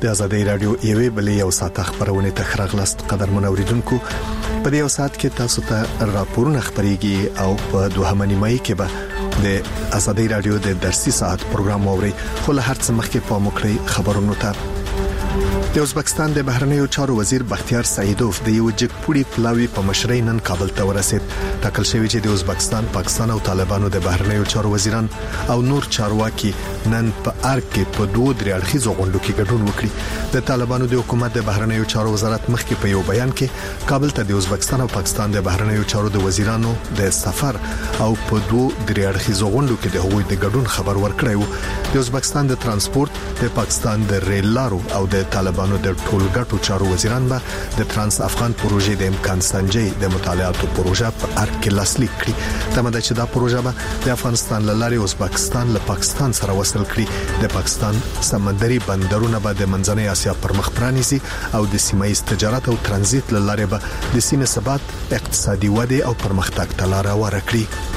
د آزادۍ رادیو یوې بلې یو ساعت خبرونه تخرغلست قدر منوریدونکو په دې یو ساعت کې تاسو ته راپورونه خبريږي او په دوهمه نیمه کې به د آزادۍ رادیو د درسي ساعت پروګرام اوري خو له هر څه مخکې په مکرې خبرونو ته د ازبکستان د بهرنیو چارو وزیر بختیار سعیدوف د یو جګپوړي پلاوی په مشرۍ نن کابل ته ورسید. ټاکل شوی چې د ازبکستان، پاکستان او طالبانو د بهرنیو چارو وزیران او نور چارواکي نن په ارګ کې په دوه درې اړخیزو غونډو کې ګډون وکړي. د طالبانو د حکومت د بهرنیو چارو وزارت مخکې په یو بیان کې کابل ته د ازبکستان او پاکستان د بهرنیو چارو د وزیرانو د سفر او په دوه درې اړخیزو غونډو کې د هغوی د ګډون خبر ورکړی. د ازبکستان د ترانسپورت، د پاکستان د ریل لارو او د طالبانو د ټولګټو چارو وزیران به د ترانس افغان پروژې د امکان سنجي د مطالعاتو پروژه په ارګ کې لاسلیک کړي. تمه ده چې دا پروژه به د افغانستان لارې ازبکستان له پاکستان سره وصل کړي. د پاکستان سمندري بندرونه به د منځنۍ اسیا پر مخ پرانیزي او د سیمایي تجارت او ترانزیت لارې به د سیمې ثبات، اقتصادي وده او پرمختګ ته لار ورکړي.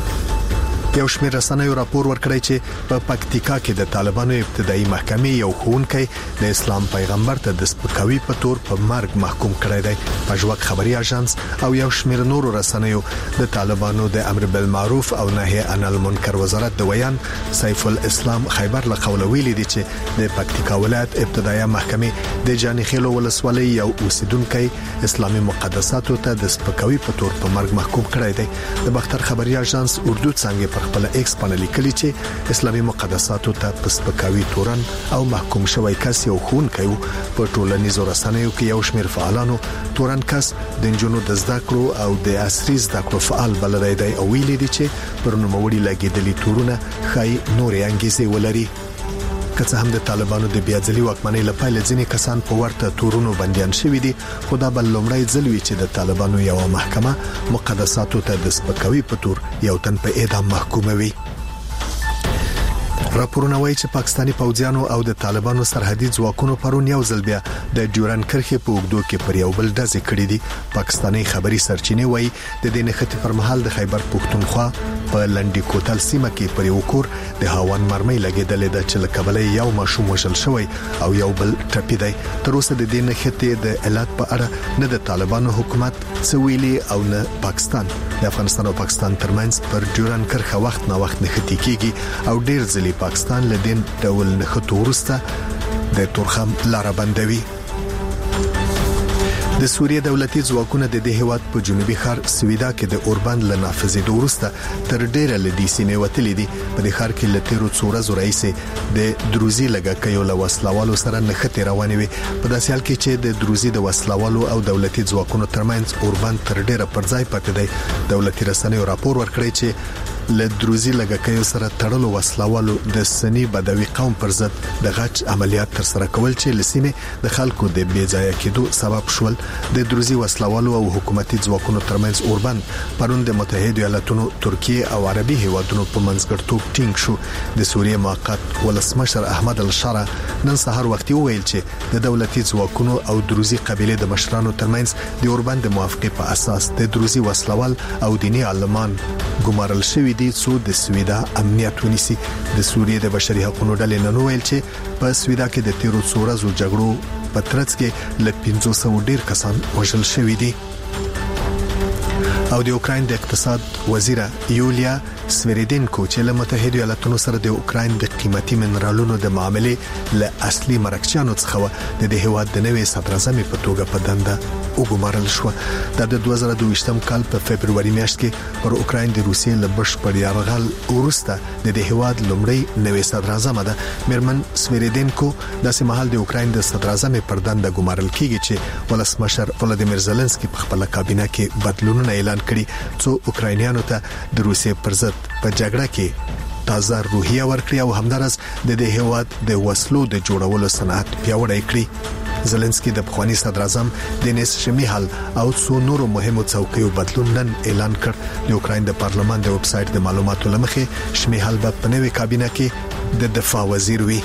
یو شمېر رسنیو راپور ورکړی چې په پکتیکا کې د طالبانو ابتدایي محکمې یو ښوونکی د اسلام پیغمبر ته د سپکاوي په تور په مرګ محکوم کړی دی. پژوک خبري اژانس او یو شمېر نورو رسنیو د طالبانو د امر بالمعروف او نهي عن المنکر وزارت د ویان سیف الاسلام خیبر له قوله ویلي دي چې د پکتیکا ولایت ابتدایي محکمې د جانخیلو ولسوالۍ یو اوسیدونکو اسلامي مقدساتو ته د سپکاوي په تور په مرګ محکوم کړی دی. د بختر خبري اژانس اردو څنګه خپل ایکس باندې لیکلي چې اسلامي مقدساتو ته په سپکاوي تورن او محکوم شوی کس یو ښوونکی په ټولنیزو رسنیو کې یو شمېر فعالانو تورن کس د انجونو د زده کړو او د عصري زده کړو فعال بللی دی او ویلي دي چې پر نوموړي لګیدلي تورونه خای نورې انګیزې ولري. که څه هم د طالبانو د بیاځلي واکمنۍ لپاره ځینې کسان په ورته تورونو بنديان شوي دي، خو دا بل لومړی ځل وی چې د طالبانو یو محکمه مقدساتو ته د سپکاوي په تور یو تن په اعدام محکوموي. راپورونه وايي چې پاکستانی پوځیانو او د طالبانو سرحدي ځواکونو پرون یو ځل بیا د ډیورن کرښې په اوږدو کې پر یو بل ډزې کړې دي. پاکستانی خبري سرچینې وايي د دې نښتې پر مهال د خیبر پښتونخوا په لنډي کوتل سیمه کې پر یو کور د هاون مرمۍ لګیدلې ده چې له کبله یو ماشوم وژل شوی او یو بل ټپي دی. تر اوسه د دې نښتې د علت په اړه نه د طالبانو حکومت څه ویلي او نه پاکستان. د افغانستان او پاکستان ترمنځ پر ډیورن کرښه وخت نه وخت نښتې کیږي او ډیر ځلې پاکستان لدین ډول نښتو ورسته د تورخم لار بندوي. د سوریه دولتي ځواکونه د دې هیواد په جنوبي ښار سویدا کې د اوربند له نافذېدو وروسته تر ډیره لدی سیمې وتلې دي. په دې ښار کې له تیرو څو ورځو راهیسې د دروزي لګاکیو له وسلوالو سره نښتې روانې وي. په داسې حال کې چې د دروزي د وسلوالو او دولتي ځواکونو ترمنځ اوربند تر ډیره پر ځای پاتې دی. دولتي رسنیو راپور ورکړی چې له دروزي لګاکیو سره تړلو وسلوالو د سنی بدوي قوم پر ضد د غچ عملیات تر سره کول چې لسیمه د خلکو د بیځایه کېدو سبب شول. د دروزي وسلوالو او حکومتي ځواکونو ترمنځ اوربند پرون د متحده ایالاتونو، ترکیه او عربي هیوادونو په منځګړتوب ټینګ شو. د سوریه موقت ولسمشر احمد الشارع نن سهار وختي وویل چې د دولتي ځواکونو او دروزي قبيله د مشرانو ترمنځ د اوربند موافقه په اساس د دروزي وسلوال او دیني عالمان ګمارل شوی دي څو د سویدا امنیت ونیسي. د سوریه د بشري حقوقو ډلې نن ویل چې په سویدا کې د تیرو څو ورځو جګړو په ترڅ کې ل 500 ډیر کسان وژل شوي دي. او د اوکراین د اقتصاد وزیره یولیا سویریدینکو چې له متحده ایالاتونو سره د اوکراین د قیمتي منرالونو د معاملې له اصلي مرکچیانو څخه د هیواد د نوې صدر اعظم په توګه په دنده وګمارل شو. د 2022م کال په فبرवरी میاشت کې پر اوکراین د روسیې له بشپړ یرغل وروسته د هیواد لومړی نوې صدر اعظم ده میرمن سویریدینکو داسې مهال د اوکراین د صدر اعظم پر دنده ګمارل کیږي چې ولسمشر ولادیمیر زيلنسکي په خپل کابینه کې بدلونونه اعلان کړي څو اوکراینیانو ته د روسیې پر ضد په جګړه کې تازه روحیه ورکړي او همدارس د دې هیواد د وسلو د جوړولو صنعت پیاوړی کړي. زيلنسکي د پخوانی صدر اعظم دینیس شمیهال او څو نورو مهمو څوکیو بدلون نن اعلان کړ. د اوکراین د پارلمان د ویب سټ د معلوماتو لمخې شمیهال په نوې کابینه کې د دفاع وزیر وي.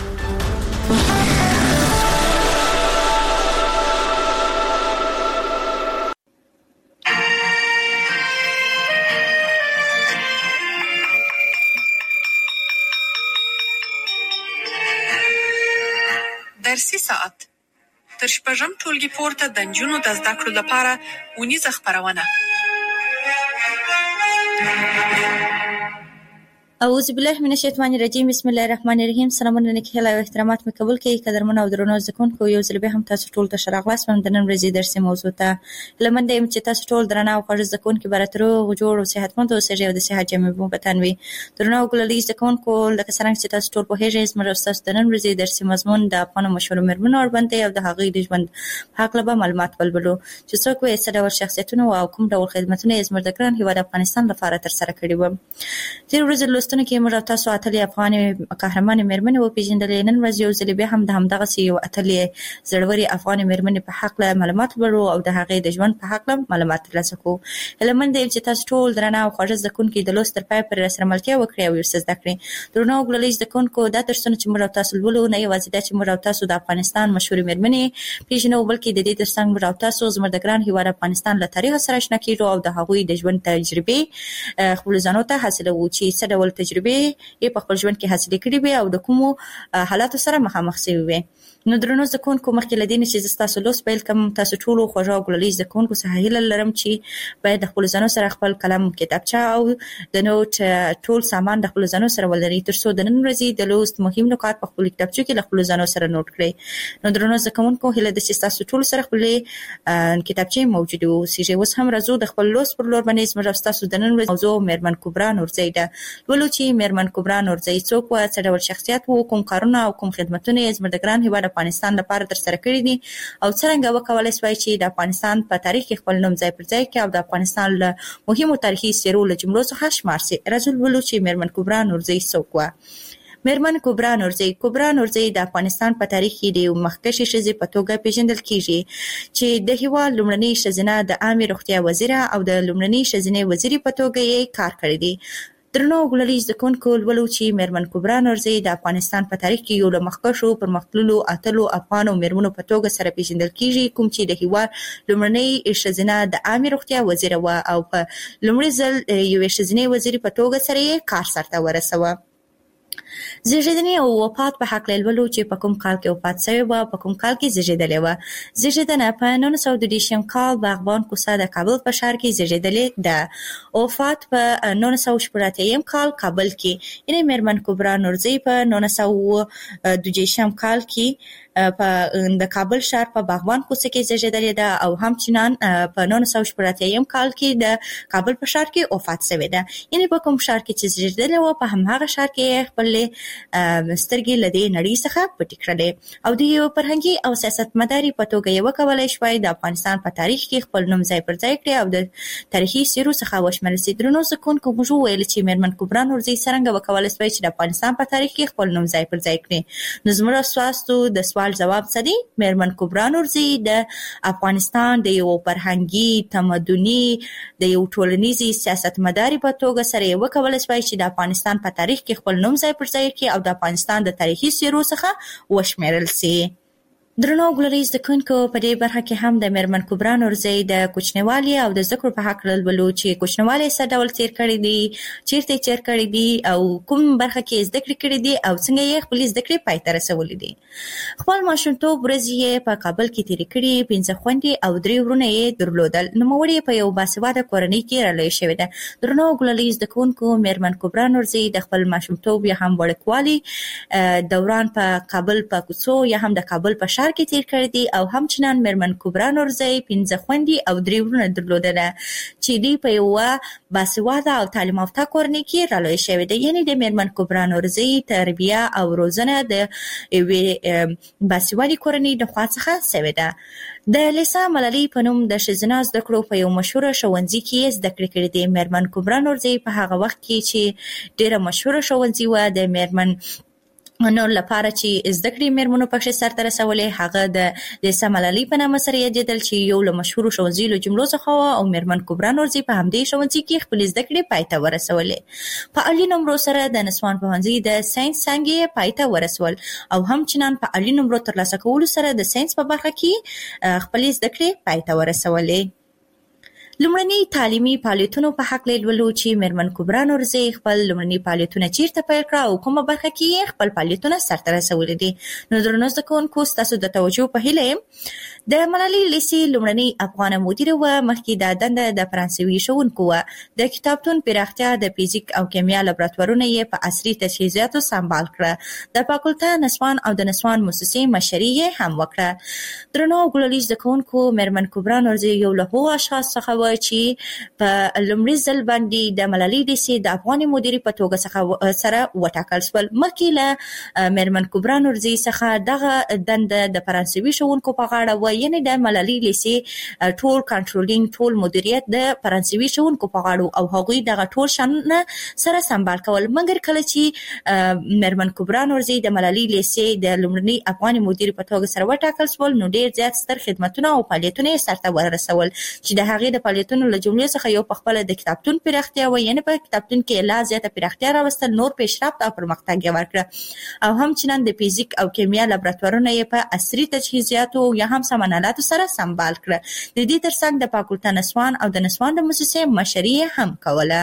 درسي ساعت تر 6م ټولګي پورته د نجونو د زده کړو لپاره اونیزه خپرونه. اعوذ بالله من الشیطان الرجیم. بسم الله الرحمن الرحیم. سلامونه نیکه او احترامات مې قبول کړئ. قدرمن او درنو زکونکو، یو ځل به هم تاسو ټول ته شراغلاس هم د نن ورځې درسي موضوع ته لمنده يم چې تاسو ټول درنه او خوږ زکونکو براترو جوړ او صحتمند اوسئ او د صحت جامې مو بتانوي. درنو ګللي زکونکو، لکه څنګه چې تاسو ټول په هیڅ زموږ تاسو د نن ورځې درسي مضمون د افغان مشهور مرمنو اور باندې او د هغې د ژوند حق له معلومات ولولو چې څوک یې څه ډول شخصیتونه او کوم ډول خدمتونه یې زموږ د ګران هیواد افغانستان لپاره تر سره کړي وو. تیر ورځ لوستنه کې موږ تاسو اتلې افغان قهرمان مېرمنې وپېژندلې. نن ورځ یو ځل بیا هم د همدغسې یو اتلې زړورې افغان مېرمنې په حق له معلومات ولرو او د هغې د ژوند په حق له معلومات ترلاسه کړو. هیله مند یم چې تاسو ټول درنه او خوږ زده کوونکي د لوست تر پای پورې راسره ملتیا وکړئ او ورڅخه زده کړئ. درنو ګللي زده کوونکو، دا درسونه چې موږ تاسو لولو نه یوازې دا چې موږ تاسو د افغانستان مشهورې مېرمنې پیژنو، بلکې د دې ترڅنګ موږ تاسو زموږ د ګران هیواد افغانستان له تاریخ سره آشنا کیږو او د هغوی د ژوند تجربې خپل ځانو ته حاصلوو چې څه ډول تجربې یې په خپل ژوند کې حاصل کړي وي او د کومو حالاتو سره مخامخ شوي وي. نو درنو زده کوونکو، مخکې له دې نه چې زه ستاسو لوست پیل کړم، تاسو ټولو خوږو او ګللي زده کوونکو څخه هیله لرم چې باید د خپلو ځانو سره خپل قلم، کتابچه او د نوټ ټول سامان د خپلو ځانو سره ولرئ، تر څو د نن ورځې د لوست مهم نکات په خپلو کتابچو کې له خپلو ځانو سره نوټ کړئ. نو درنو زده کوونکو، هیله ده چې تاسو ټولو سره خپلې کتابچې موجودې واوسېږي. اوس هم راځو د خپل لوست پر لور باندې. زموږ او ستاسو د نن ورځې موضوع مېرمن کبرا نورزۍ ده. لولو چې مېرمن کبرا نورزۍ څوک وه، څه ډول شخصیت و، کوم کارونه او کوم خدمتونه یې زموږ د ګران هیواد افغانستان لپاره ترسره کړي دي او څرنګه وکولای شوای چې د افغانستان په تاریخ کې خپل نوم ځای پر ځای کړي او د افغانستان له مهمو تاریخي څېرو له جملو څخه شمار شي. راځو لولو چې مېرمن کبرا نورزۍ څوک وه. مېرمن کبرا نورزۍ د افغانستان په تاریخ کې د یو مخکښې ښځې په توګه پیژندل کیږي چې د هېواد لومړنۍ ښځینه د عامې روغتیا وزیره او د لومړنۍ ښځینې وزیرې په توګه یې کار کړی دی. درنو ګللي زده کوونکو، لولو چې مېرمن کبرا نورزۍ د افغانستان په تاریخ کې یو له مخکښو پرمختللو اتلو افغانو مېرمنو په توګه سره پیژندل کیږي، کوم چې د هېواد لومړنۍ ښځینه د عامې روغتیا وزیره وه او په لومړي ځل یوې ښځینې وزیرې په توګه سره یې کار سرته ورسوه. زیږیدنې او وفات په هکله لولو چې په کوم کال کې وفات شوې وه، په کوم کال کې زیږېدلې وه. زیږېدنه په 1930 کال باغبان کوڅه د کابل په ښار کې زیږېدلې ده. وفات په 1980 کال کابل کې. یعنې مېرمن کبرا نورزۍ په 1930 کال کې په د کابل ښار په باغبان کوڅه کې زیږېدلې ده او همچنان په 1980 کال کې د کابل په ښار کې وفات شوې ده. یعنې په کوم ښار کې چې زیږېدلې وه، په هماغه ښار کې خپلې سترګې له دې نړۍ څخه پټې کړلې او د یو فرهنګي او سیاستمدارې په توګه یې وکولای شوای د افغانستان په تاریخ کې خپل نوم ځای پر ځای کړي او د تاریخي څېرو څخه وشمېرل شي. درنو زده کوونکو، موږ وویل چې مېرمن کبرا نورزۍ څرنګه وکولای شوای چې د افغانستان په تاریخ کې خپل نوم ځای پر ځای کړي. نو زموږ ستاسو د سوال جواب څه دی؟ مېرمن کبرا نورزۍ د افغانستان د یو فرهنګي، تمدني، د یو ټولنیزې سیاستمدارې په توګه سره یې وکولای شوای چې د افغانستان په تاریخ کې خپل نوم ځای پر ځای کړي او د افغانستان د تاریخي څېرو څخه وشمېرل شي. درنو ګللي زده کوونکو، په دې برخه کې هم د مېرمن کبرا نورزۍ د کوچنیوالي او د زده کړو په هکله لولو چې کوچنیوالی یې څه ډول تېر کړی دی، چېرته یې تېر کړی دی او کوم برخه کې یې زده کړې کړې دي او څنګه یې خپلې زده کړې پای ته رسولې دي. خپل ماشومتوب ورځې یې په کابل کې تېرې کړې. 5 خویندې او 3 وروڼه یې درلودل. نوموړې یې په یو باسواده کورنۍ کې رالویه شوې ده. درنو ګللي زده کوونکو، مېرمن کبرا نورزۍ د خپل ماشومتوب یا هم وړکوالي دوران په کابل په کوڅو یا هم د کابل په ښار کې تېر کړی دی او همچنان مېرمن کبرا نورزۍ 5 خویندې او 3 وروڼه درلودله چې دوی په یوه باسواده او تعلیم یافته کورنۍ کې رالویه شوې ده. یعنې د مېرمن کبرا نورزۍ تربیه او روزنه د یوې باسوادې کورنۍ د خوا څخه شوې ده. د لیسا ملالۍ په نوم د ښځینه زده کړو په یو مشهوره ښوونځي کې یې زده کړې کړې دي. مېرمن کبرا نورزۍ په هغه وخت کې چې ډېره مشهوره ښوونځي وه د مېرمن نو لپاره چې زده کړې مېرمنو پکښې سرته رسولې، هغه د لیسا ملالۍ په نامه سره یادېدل چې یو له مشهورو ښوونځیو له جملو څخه وه او مېرمن کبرا نورزۍ په همدې ښوونځي کې خپلې زده کړې پای ته ورسولې. په عالي نمرو سره د نسوان پوهنځي د ساینس څانګې یې پای ته ورسول او همچنان په عالي نمرو ترلاسه کولو سره د ساینس په برخه کې خپلې زده کړې پای ته ورسولې. لومړني تعلیمي فعالیتونو په حق لولو چې میرمن کبرا نورزي خپل لومړني فعالیتونه چیرته پیل کړه او کومه برخه کې خپل فعالیتونه سرته رسولي دي. نو درنو زده کوونکو ستاسو د توجه په هیله د ملالۍ لیسې لومړني افغان مدیر و مخکې د دنده د فرانسوي ښوونکو و. د کتابتون پراختیا د فزیک او کیمیا لابراتوارونه یې په عصري تجهیزاتو سمبال کړه. د فاکولته نسوان او د نسوان موسسې مشري یې هم وکړه. درنو ګلالي زده کوونکو میرمن کبرا نورزي یو له هغو اشخاص څخه و چې په لومړي ځل باندې د ملالۍ لیسې د افغان مدیر په توګه څخه سره وټاکل شول. مخکې له میرمن کبرا نورزي څخه دغه دنده د فرانسوي ښوونکو په غاړه و، یعنی د ملالۍ لیسې ټول کنټرولینګ ټول مدیریت د فرانسوي ښوونکو په غاړه او هغوی دغه ټول شانونه سره سمبال کول. مګر کله چې میرمن کبرا نورزي د ملالۍ لیسې د لومړني افغان مدیر په توګه سره وټاکل شول، نو ډیر زیات ستر خدمتونه او فعالیتونه یې سرته ورسول چې د هغې د فعالیتونو له جملې څخه یو په خپله د کتابتون پراختیا و، یعنی په کتابتون کې لا زیاته پراختیا راوستل، نور پیشرفت او پرمختګ یې ورکړه او همچنان د فزیک او کیمیا لابراتوارونه یې په عصري تجهیزاتو یا هم سامانالاتو سره سمبال کړه. د دې ترڅنګ د فاکولته نسوان او د نسوان د موسسې مشري هم کوله.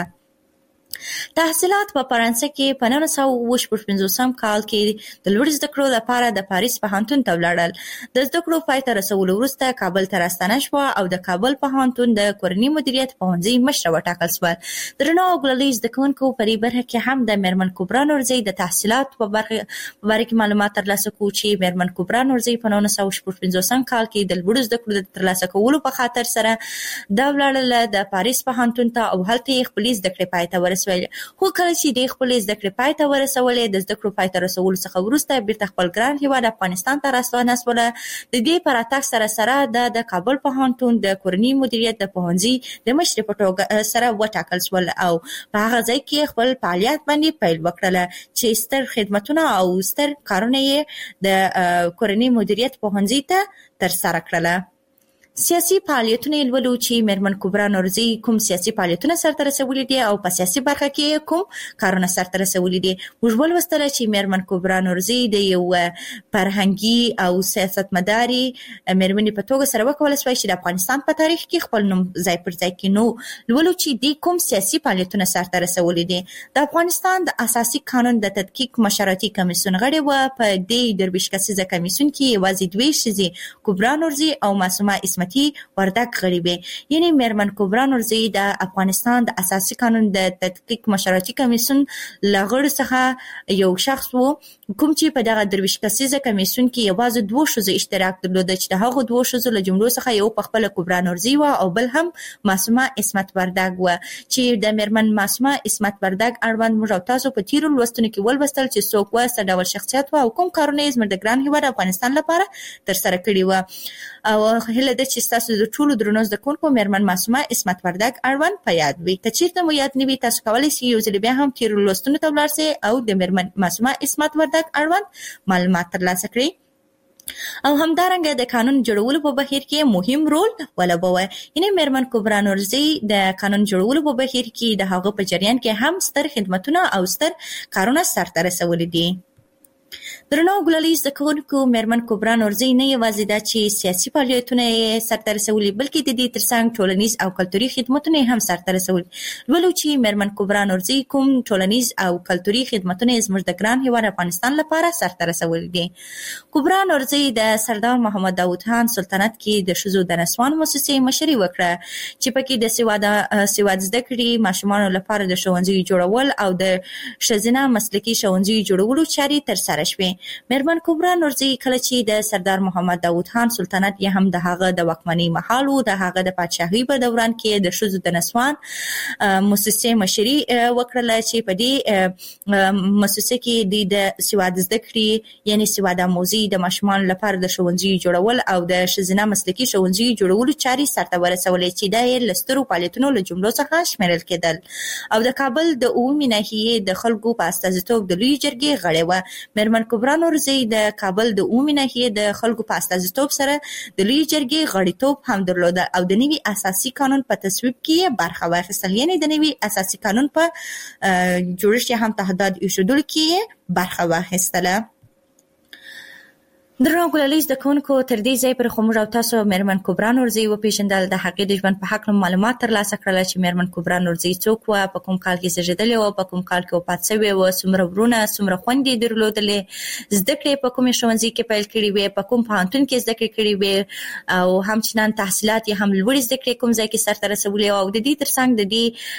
تحصیلات په فرانسه کې په 1955 کال کې د لوړ زده کړو لپاره د پاریس پوهنتون ته ولاړل. د زده کړو پای ته رسولو وروسته کابل ته راستنه شوه او د کابل پوهنتون د کورني مدیریت پوهنځي مشره وټاکل شوه. درنو ګلالي زده کوونکو په دې برخه کې هم د میرمن کبرا نورزي د تحصیلاتو په باره کې معلومات ترلاسه کړو چې میرمن کبرا نورزي په 1955 کال کې د لوړ زده کړو د ترلاسه کولو په خاطر سره د ولاړله د پاریس پوهنتون ته او هلته یې خپلې زده کړې پای ته ورسولې. خو کله چې د خپلې زده کړې پای ته ورسولې، د زده کړو پای ته رسولو څخه وروسته بیرته خپل ګران هیواد افغانستان ته راستنه شوله. د دې په راتګ سره سره د کابل پوهنتون د کورني مدیریت د پوهنځي د مشرې په توګه سره وټاکل شول او په هغه ځای کې خپل فعالیت باندې پیل وکړله چې ستر خدمتونه او ستر کارونه یې د کورني مدیریت پوهنځي ته ترسره کړله. سیاسي فعالیتونه لولو چې میرمن کبرا نورزي کوم سیاسي فعالیتونه سرته رسولي دي او په سیاسي برخه کې کوم کارونه سرته رسولي دي. موږ ولوستل چې میرمن کبرا نورزي د یو فرهنګي او سیاستمداري میرمنې په توګه سره وکولای شوی چې د افغانستان په تاریخ کې خپل نوم ځای پر ځای کړي. نو لولو چې د کوم سیاسي فعالیتونه سرته رسولي دي. د افغانستان د اساسي قانون د تدقیق مشورتي کمیسیون غړي و. په دې درویش کسیزه کمیسیون کې یوازې دوی ښځې کبرا نورزي او معصومه اسمت وردک غړي وي. یعنی میرمن کبرا نورزي د افغانستان د اساسي قانون د تدقیق مشورتي کمیسیون لغړ څخه یو شخص وو کوم چې په دغه درویش کسیزه کمیسیون کې یوازې دوه ښځو اشتراک درلود چې د هغو دوه ښځو له جملو څخه یو په خپل کبرا نورزي و او بل هم معصومه اسمت وردک و چې د میرمن معصومه اسمت وردک اړوند موږ او تاسو په تیرو لوستونو کې ولوستل چې څوک و، څه ډول شخصیت و او کوم کارونه یې زموږ د ګران هیواد افغانستان لپاره ترسره کړي و. او هله ده چې تاسو د ټولو درنو زده کوونکو میرمن معصومه اسمت وردک اړوند په یاد وي. که چیرته مو یاد نه وي تاسو کولی شئ یو ځل بیا هم تیرو لوستونو ته ولاړ شئ او د میرمن معصومه اسمت وردک اړوند معلومات ترلاسه کړئ. او همدارنګه د قانون جوړولو په بهیر کې مهم رول ولوبوي. یعنی میرمن کبرا نورزي د قانون جوړولو په بهیر کې د هغه په جریان کې هم ستر خدمتونه او ستر کارونه سرته رسولي دي. درنو ګلالي زده کوونکو میرمن کبرا نورزي نه یوازې دا چې سیاسي فعالیتونه یې سرته رسولي بلکې د دې ترڅنګ ټولنیز او کلتوري خدمتونه هم سرته رسولي. ولو چې میرمن کبرا نورزي کوم ټولنیز او کلتوري خدمتونه زموږ د ګران هیواد افغانستان لپاره سرته رسولي دي. کبرا نورزي د سردار محمد داود خان سلطنت کې د ښځو د نسوان موسسې مشري وکړه چې پکې د سواد زده کړې ماشومانو لپاره د ښوونځیو جوړول او د ښځینه مسلکي ښوونځیو جوړولو چارې ترسره شوې. میرمن کبرا نورزي کله چې د سردار محمد داود خان سلطنت یا هم د هغه د واکمنۍ مهال و د هغه د پادشاهۍ په دوران کې د ښځو د نسوان موسسې مشري وکړله چې په دې موسسه کې د سواد زده کړې یعنی سواد آموزي د ماشومانو لپاره د ښوونځیو جوړول او د ښځینه مسلکي ښوونځیو جوړولو چارې سرته ورسولې چې دا یې له سترو فعالیتونو له جملو څخه شمیرل کېدل. او د کابل د عمومي ناحیې د خلکو په استازیتوب د لوی جرګې غړې وه. میرمن کبرا نورزي د کابل د عمومي ناحیې د خلکو په استازیتوب سره د لوی جرګې غړیتوب هم درلوده او د نوي اساسي قانون په تصویب کې برخه واخیستل. یعنی د نوي اساسي قانون په جوړښت هم تهدید ایښودلو کې برخه واخیستله. درنو ګلالي زده کوونکو تر دې ځای پر موږ او تاسو میرمن کبرا نورزي وپېژندل، د هغې د ژوند په هکله معلومات ترلاسه کړل چې میرمن کبرا نورزي څوک وه، په کوم کال کې زېږېدلې وه، په کوم کال کې وفات شوې وه، څومره ورونه څومره خویندې یې درلودلې، زده کړې په کومې ښوونځي کې پیل کړې وې، په کوم پوهنتون کې زده کړې کړې وې، او همچنان تحصیلات یې هم لوړې زده کړې کوم ځای کې سرته رسولې، او د دې ترڅنګ د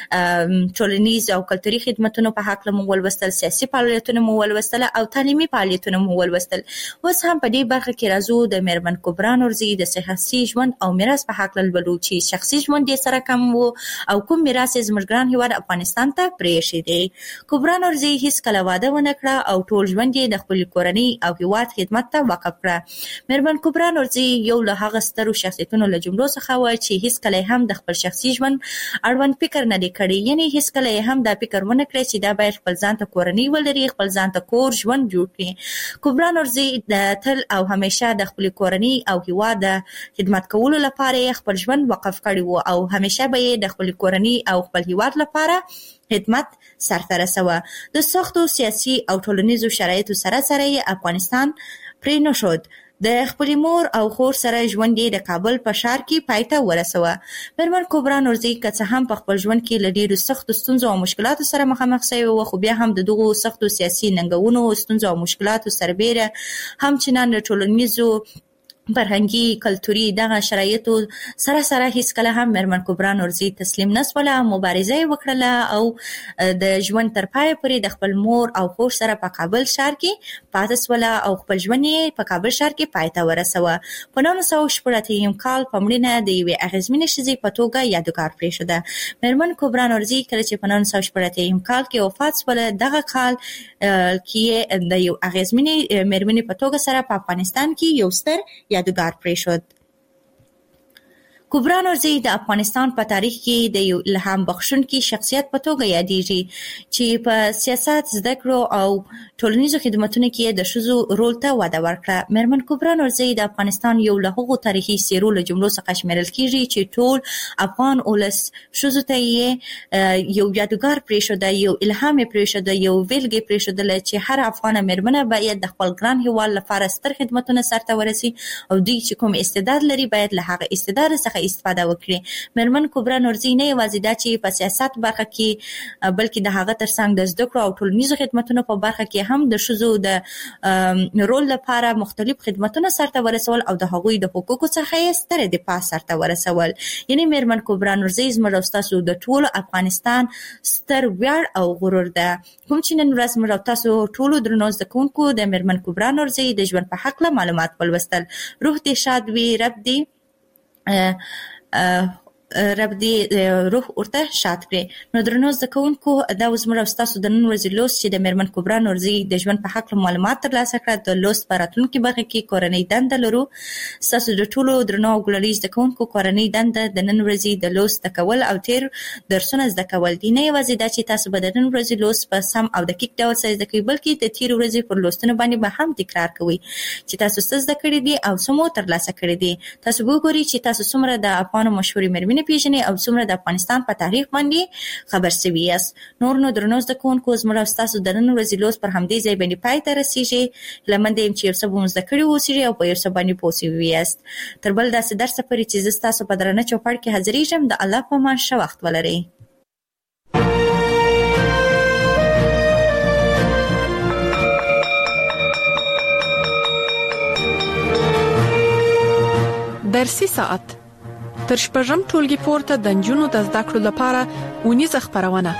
دې ټولنیز او کلتوري خدمتونو په هکله مو ولوستل، سیاسي فعالیتونه مو ولوستل او تعلیمي فعالیتونه مو ولوستل. اوس هم په دې برخه کې راځو د میرمن کبرا نورزي د شخصي ژوند او میراث په هکله لولو چې شخصي ژوند یې سره کم و او کوم میراث یې زموږ ګران هیواد افغانستان ته پرېښی دی. کبرا نورزي هیڅکله واده ونه کړه او ټول ژوند یې د خپلې کورنۍ او هیواد خدمت ته وقف کړه. میرمن کبرا نورزي یو له هغه سترو شخصیتونو له جملو څخه وه چې هیڅکله هم د خپل شخصي ژوند اړوند فکر نه دی کړی، یعنې هیڅکله یې هم دا فکر ونه کړی چې دا باید خپل ځان ته کورنۍ ولري، خپل ځان ته کور ژوند جوړ کړي. کبرا نورزي د تل او همیشه د خپل کورنۍ او هیواد د خدمت کولو لپاره خپل ژوند وقف کړی وو او همیشه به یې د خپل کورنۍ او خپل هیواد لپاره خدمت سرته رسوه. د سختو سیاسي او ټولنیزو شرایطو سره سره یې افغانستان پرې نه شود. د خپلې مور او خور سره ژوند یې د کابل په ښار کې پای ته ورسوه. میرمن کبرا نورزي که څه هم په خپل ژوند کې له ډېرو سختو ستونزو او مشکلاتو سره مخامخ شوې وه، خو بیا هم د دغو سختو سیاسي ننګونو، ستونزو او مشکلاتو سربیره همچنان د ټولنیزو فرهنګي کلتوري دغه شرایطو سره سره هیڅکله هم میرمن کبرا نورزي تسلیم نه شوله، مبارزه یې وکړله او د ژوند تر پایه پورې د خپل مور او خور سره په کابل ښار کې پاتې شوله او خپل ژوند یې په کابل ښار کې پای ته ورسوه. په 1980 کال په مړینه د یوې اغېزمنې ښځې په توګه یادګار پرېښوده. میرمن کبرا نورزي کله چې په 1980 کال کې وفات شوله، دغه کال کې د یو اغېزمنې میرمنې په توګه سره په افغانستان کې یو ستر یادګار پرېښود. کبرا نورزي د افغانستان په تاریخ کې د یو الهام بخښونکي شخصیت په توګه یادېږي چې په سیاست، زده کړو او ټولنیزو خدمتونو کې د ښځو رول ته وده ورکړه. میرمن کبرا نورزي د افغانستان یو له هغو تاریخي څېرو له جملو څخه شمیرل کېږي چې ټول افغان ولس ښځو ته یې یو یادګار پرېښوده، یو الهام یې پرېښوده، یو ویلګې پرېښودله چې هر افغانه میرمنه باید د خپل ګران هېواد لپاره ستر خدمتونه سرته ورسي او دوی چې کوم استعداد لري باید له هغه استعداد څخه استفاده وکړي. میرمن کبرا نورزي نه یوازې دا چې په سیاست برخه کې بلکې د هغه ترڅنګ د زده کړو او ټولنیزو خدمتونو په برخه کې هم د ښځو د رول لپاره مختلف خدمتونه سرته ورسول او د هغوی د حقوقو څخه یې ستره دفاع سرته ورسول. یعنې میرمن کبرا نورزي زموږ او ستاسو د ټولو افغانستان ستر ویاړ او غرور ده. کوم چې نن ورځ موږ او تاسو ټولو درنو زده کوونکو د میرمن کبرا نورزي د ژوند په هکله معلومات ولوستل. روح دې شاد وي، رب دې روح ورته شاد کړي. نو درنو زده کوونکو، دا اوس موږ او ستاسو د نن ورځې لوست چې د میرمن کبرا نورزي د ژوند په هکله معلومات ترلاسه کړه. د لوست په راتلونکي برخه کې کورنۍ دنده لرو. ستاسو د ټولو درنو او ګلالي زده کوونکو کورنۍ دنده د نن ورځې د لوست زده کول او تیر درسونه زده کول دي. نه یوازې دا چې تاسو به د نن ورځې لوست په سم او دقیق ډول سره زده کوئ، بلکې د تیر ورځې پر لوستونو باندې به هم تکرار کوئ چې تاسو څه زده کړي دي او څه مو ترلاسه کړي دي. تاسو به وګورئ چې تاسو څومره د افغانو مشهورې میرمنې پیژنئ او څومره د افغانستان په تاریخ باندې خبر شوي یاست. نور نو درنو زده کوونکو، زموږ او ستاسو د نن ورځې لوست پر همدې ځای باندې پای ته رسېږي. هیله منده یم چې یو څه به مو زده کړي واوسېږئ او په یو څه باندې پوه شوي یاست. تر بل داسې درسه پورې چې زه ستاسو په درانه چوپړ کې حاضرېږم، د الله په امان ښه وخت ولرئ. درسي ساعت تر شپږم ټولګي پورته د نجونو د زده کړو لپاره ونیزه خپرونه.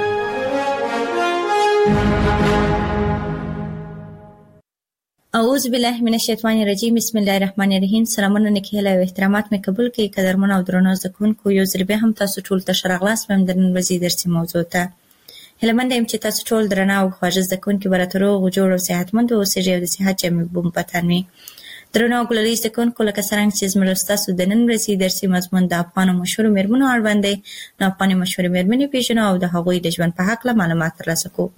اعوذ بالله من الشیطان الرجیم. بسم الله الرحمن الرحیم. سلامونه نکهله او احترامات مې قبول کړئ. قدرمن او درنو زده کوونکو، یو ځل بیا هم تاسو ټول ته ښه راغلاست وایم د نن ورځې درسي موضوع ته. هیله منده یم چې تاسو ټول درنه او خواږه زده کوونکي به راته روغ جوړ او صحتمند اوسېږئ او د صحت جامې به مو په تن وي. درنو او ګلالي زده کوونکو، لکه څرنګه چې زموږ ستاسو د نن ورځې درسي مضمون د افغانو مشهورو میرمنو اړوند دی، نو افغاني مشهورې میرمنې پیژنو او د هغوی د ژوند په هکله معلومات ترلاسه کوو.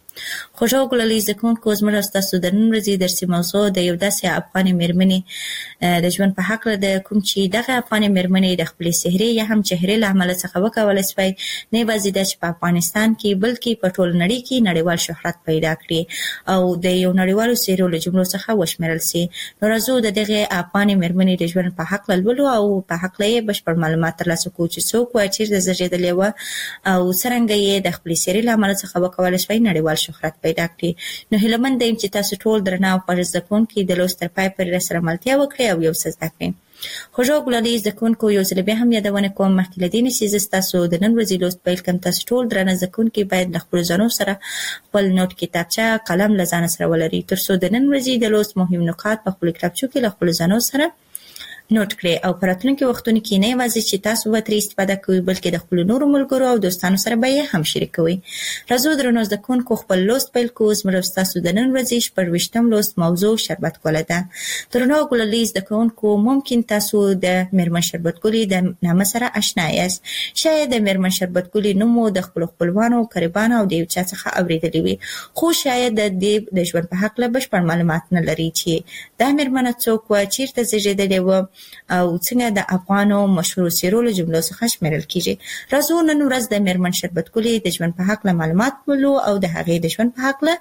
خوشحال ګلالي زکونکو زموږ ستاسو د نن ورځې درسي موضوع د یو داسې افغاني مېرمنې د ژوند په هکله د کوم چې دغه افغاني مېرمنې د خپلې سحرې یا هم چهرې له امله څخه وکولی شوی نه یوازې دا چې په افغانستان کې بلکې په ټول نړۍ کې نړیوال شهرت پیدا کړي او د یو نړیوالو څېرو له جملو څخه وشمېرل سي. نو راځو د دغې افغاني مېرمنې د ژوند په هکله لولو او په هکله یې بشپړ معلومات ترلاسه کړو چې څوک وه، چېرته زېږېدلې وه او څرنګه یې د خپلې سحرې له امله څخه وکولی شوی نړیوال شهرت پیدا کړي. نو هیله مند یم چې تاسو ټول درنه او خوږ زده کوونکي د لوست تر پای پورې راسره ملتیا وکړئ او یو څه زده کړئ. خوږ ګلالي زده کوونکو یو ځل بیا هم یادونه کوم مخکې له دې نه چې زه ستاسو د نن ورځې لوست پیل کړم، تاسو ټول درنه زده کوونکي باید له خپلو ځانو سره خپل نوټ کتابچه قلم له ځانه سره ولرئ تر څو د نن ورځې د لوست مهم نکات په خپلو کتابچو کې له خپلو ځانو سره نوٹ کړئ او په راتلونکي وختونو کې نه یوازې چې تاسو به ترې استفاده کوئ بلکې د خپلو نورو ملګرو او دوستانو سره به یې هم شریکوئ. راځو درنو زده کوونکو خپل لوست پیل کړو. زموږ ستاسو د نن ورځې 14 لوست موضوع شربت ګله ده. درنو ګلالي زده کوونکو ممکن تاسو د میرمن شربت ګلې د نامه سره آشنا یاست. شاید د میرمن شربت ګلې نوم مو د خپلو خپلوانو قریبانو او د یو چا څخه اورېدلی وي، خو شاید د دې د ژوند په هکله بشپړ معلومات نه لري چې دا میرمنه څوک وه، چیرته زېږېدلې وه او څنګه د افغانو مشهورو څېرو له جملو څخه شمېرل کیږي. راځو نن ورځ د میرمن شربت ګلې د ژوند په هکله معلومات ولولو او د هغې د ژوند په هکله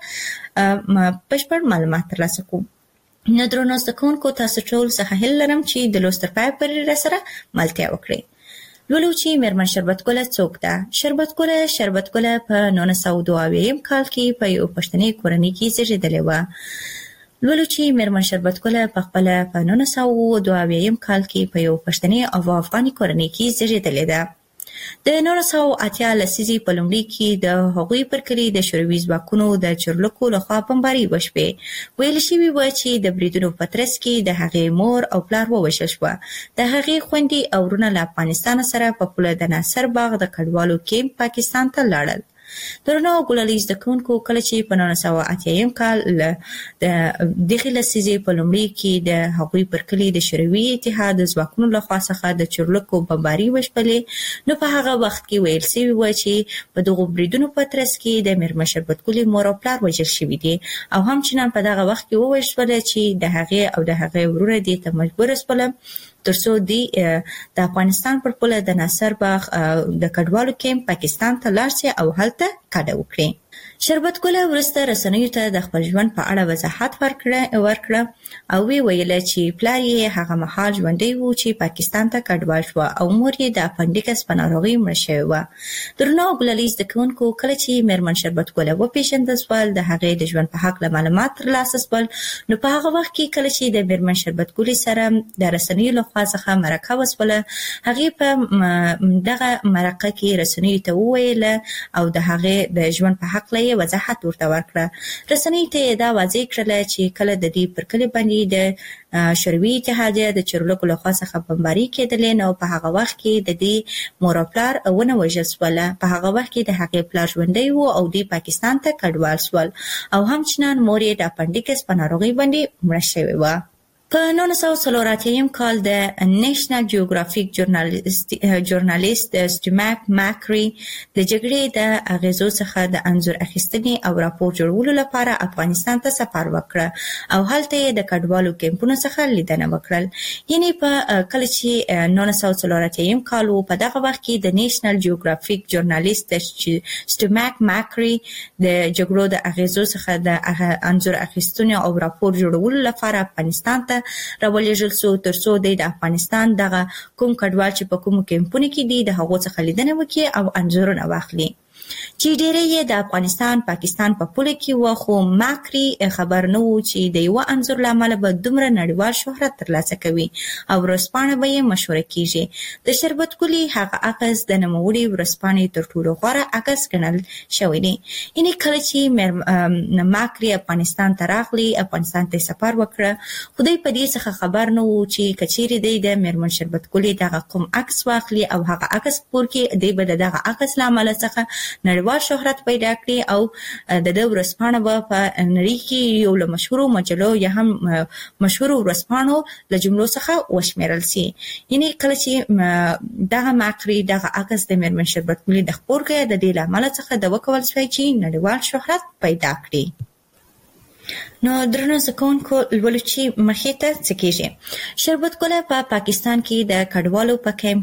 بشپړ معلومات ترلاسه کړو. نو درنو زده کوونکو تاسو ټول څخه هیله لرم چې د لوست تر پایه پورې راسره ملتیا وکړئ. لولو چې میرمن شربت ګله څوک ده. شربت ګله په 1922 کال کې په یو پښتني کورنۍ کې زېږېدلې وه. لولو چې میرمن شربت ګله په خپله په 1922 کال کې په یو پښتني او افغاني کورنۍ کې زېږېدلې ده. د 1980 لسیزې په لومړي کې د هغوی پر کلي د شوروي ځواکونو د چورلکو لخوا بمباري وشوې. ویل شوي وه چې د بریدونو په ترڅ کې د هغې مور او پلار ووژل شوه. د هغې خویندې او وروڼه له افغانستان سره په پوله د ناصر باغ د کډوالو کیمپ پاکستان ته لاړل. درنو ګلالي زده کوونکو کله چې په 1980 کال د دغې لسیزې په لومړي کې د هغوی پر کلي د شوروي اتحاد د ځواکونو لخوا څخه د چورلکو بمباري وشپلې، نو په هغه وخت کې ویل شوي وه چې په دغو بریدونو په ترڅ کې د میرمن شربت ګلې مور او پلار وژل شوي دي او همچنان په دغه وخت کې وویل شوله چې د هغې او د هغې وروڼه دې ته مجبوره شوله ترڅو د افغانستان پر پوله د ناصر باغ د کډوالو کیمپ پاکستان ته لاړ شي او هلته کډه وکړي. شربت ګله وروسته رسنیو ته د خپل ژوند په اړه وضاحت ورکړه او وی ویله چې پلار یې هغه مهال ژوندی و چې پاکستان ته کډوال شوه او مور یې د اپنډیکس په ناروغۍ مړه شوې وه. درنو ګلالي زده کوونکو کله چې میرمن شربت ګله وپېژندل شول، د هغې د ژوند په هکله معلومات ترلاسه شول، نو په هغه وخت کې کله چې د میرمن شربت ګلې سره د رسنیو لخوا څخه مرکه وشوله، هغې په دغه مرکه کې رسنیو ته وویله او د هغې د ژوند په هکله وضاحت ورته ورکړه. رسنۍ ته یې دا واضح کړله چې کله د دې پر کلي باندې د شوروي اتحادیه د چورلکو لخوا څخه بمباري کېدلې، نو په هغه وخت کې د دې مور او پلار ونه وژل شوله. په هغه وخت کې د هغې پلار ژوندی و او دوی پاکستان ته کډوال شول او همچنان مور یې د اپنډیکس په ناروغۍ باندې مړه شوې وه. په 1984 کال د نیشنل جیوګرافیک ژورنالیست سټیماک ماکري د جګړې د اغیزو څخه د انځور اخیستنې او راپور جوړولو لپاره افغانستان ته سفر وکړه او هلته یې د کډوالو کیمپونو څخه لیدنه وکړل. یعنی په کله چې 1984 کال و، په دغه وخت کې د نیشنل جیوګرافیک ژورنالیست سټیماک ماکري د جګړو د اغیزو څخه د انځور اخیستنې او راپور جوړولو لپاره افغانستان ته راولېږل شو ترڅو د افغانستان دغه کوم کډوال چې په کومو کیمپونو کې دي د هغو څخه لیدنه وکړي او انځورونه واخلي. چې ډېری یې د افغانستان پاکستان په پوله کې وه، خو ماکري خبر نه و چې د یوه انځور له امله به دومره نړیوال شهرت ترلاسه کوي او ورځپاڼه به یې مشهوره کیږي. د شربت ګلې هغه عکس د نوموړې ورځپاڼې تر ټولو غوره عکس ګڼل شوی دی. یعنې کله چې ماکري افغانستان ته راغلی، افغانستان ته سفر وکړه، خو دوی په دې څخه خبر نه و چې که چیرې دی د میرمن شربت ګلې دغه کوم عکس واخلي او هغه عکس پور کې دی به د دغه عکس له امله څخه نړیوال شهرت پیدا کړي او د ورځپاڼه په نړۍ کې یو له مشهورو مجلو یا هم مشهورو ورځپاڼو له جملو څخه وشمیرل سي. یعنی کله چې دغه ماکري دغه عکس د میرمن شربت ګلي د خپور کې د دې لامل څخه د وکول شوی چې نړیوال شهرت پیدا کړي. نو درنو زکونکو لولو چې مخې ته څه کېږي. شربت ګله په پاکستان کې د کډوالو په کیمپ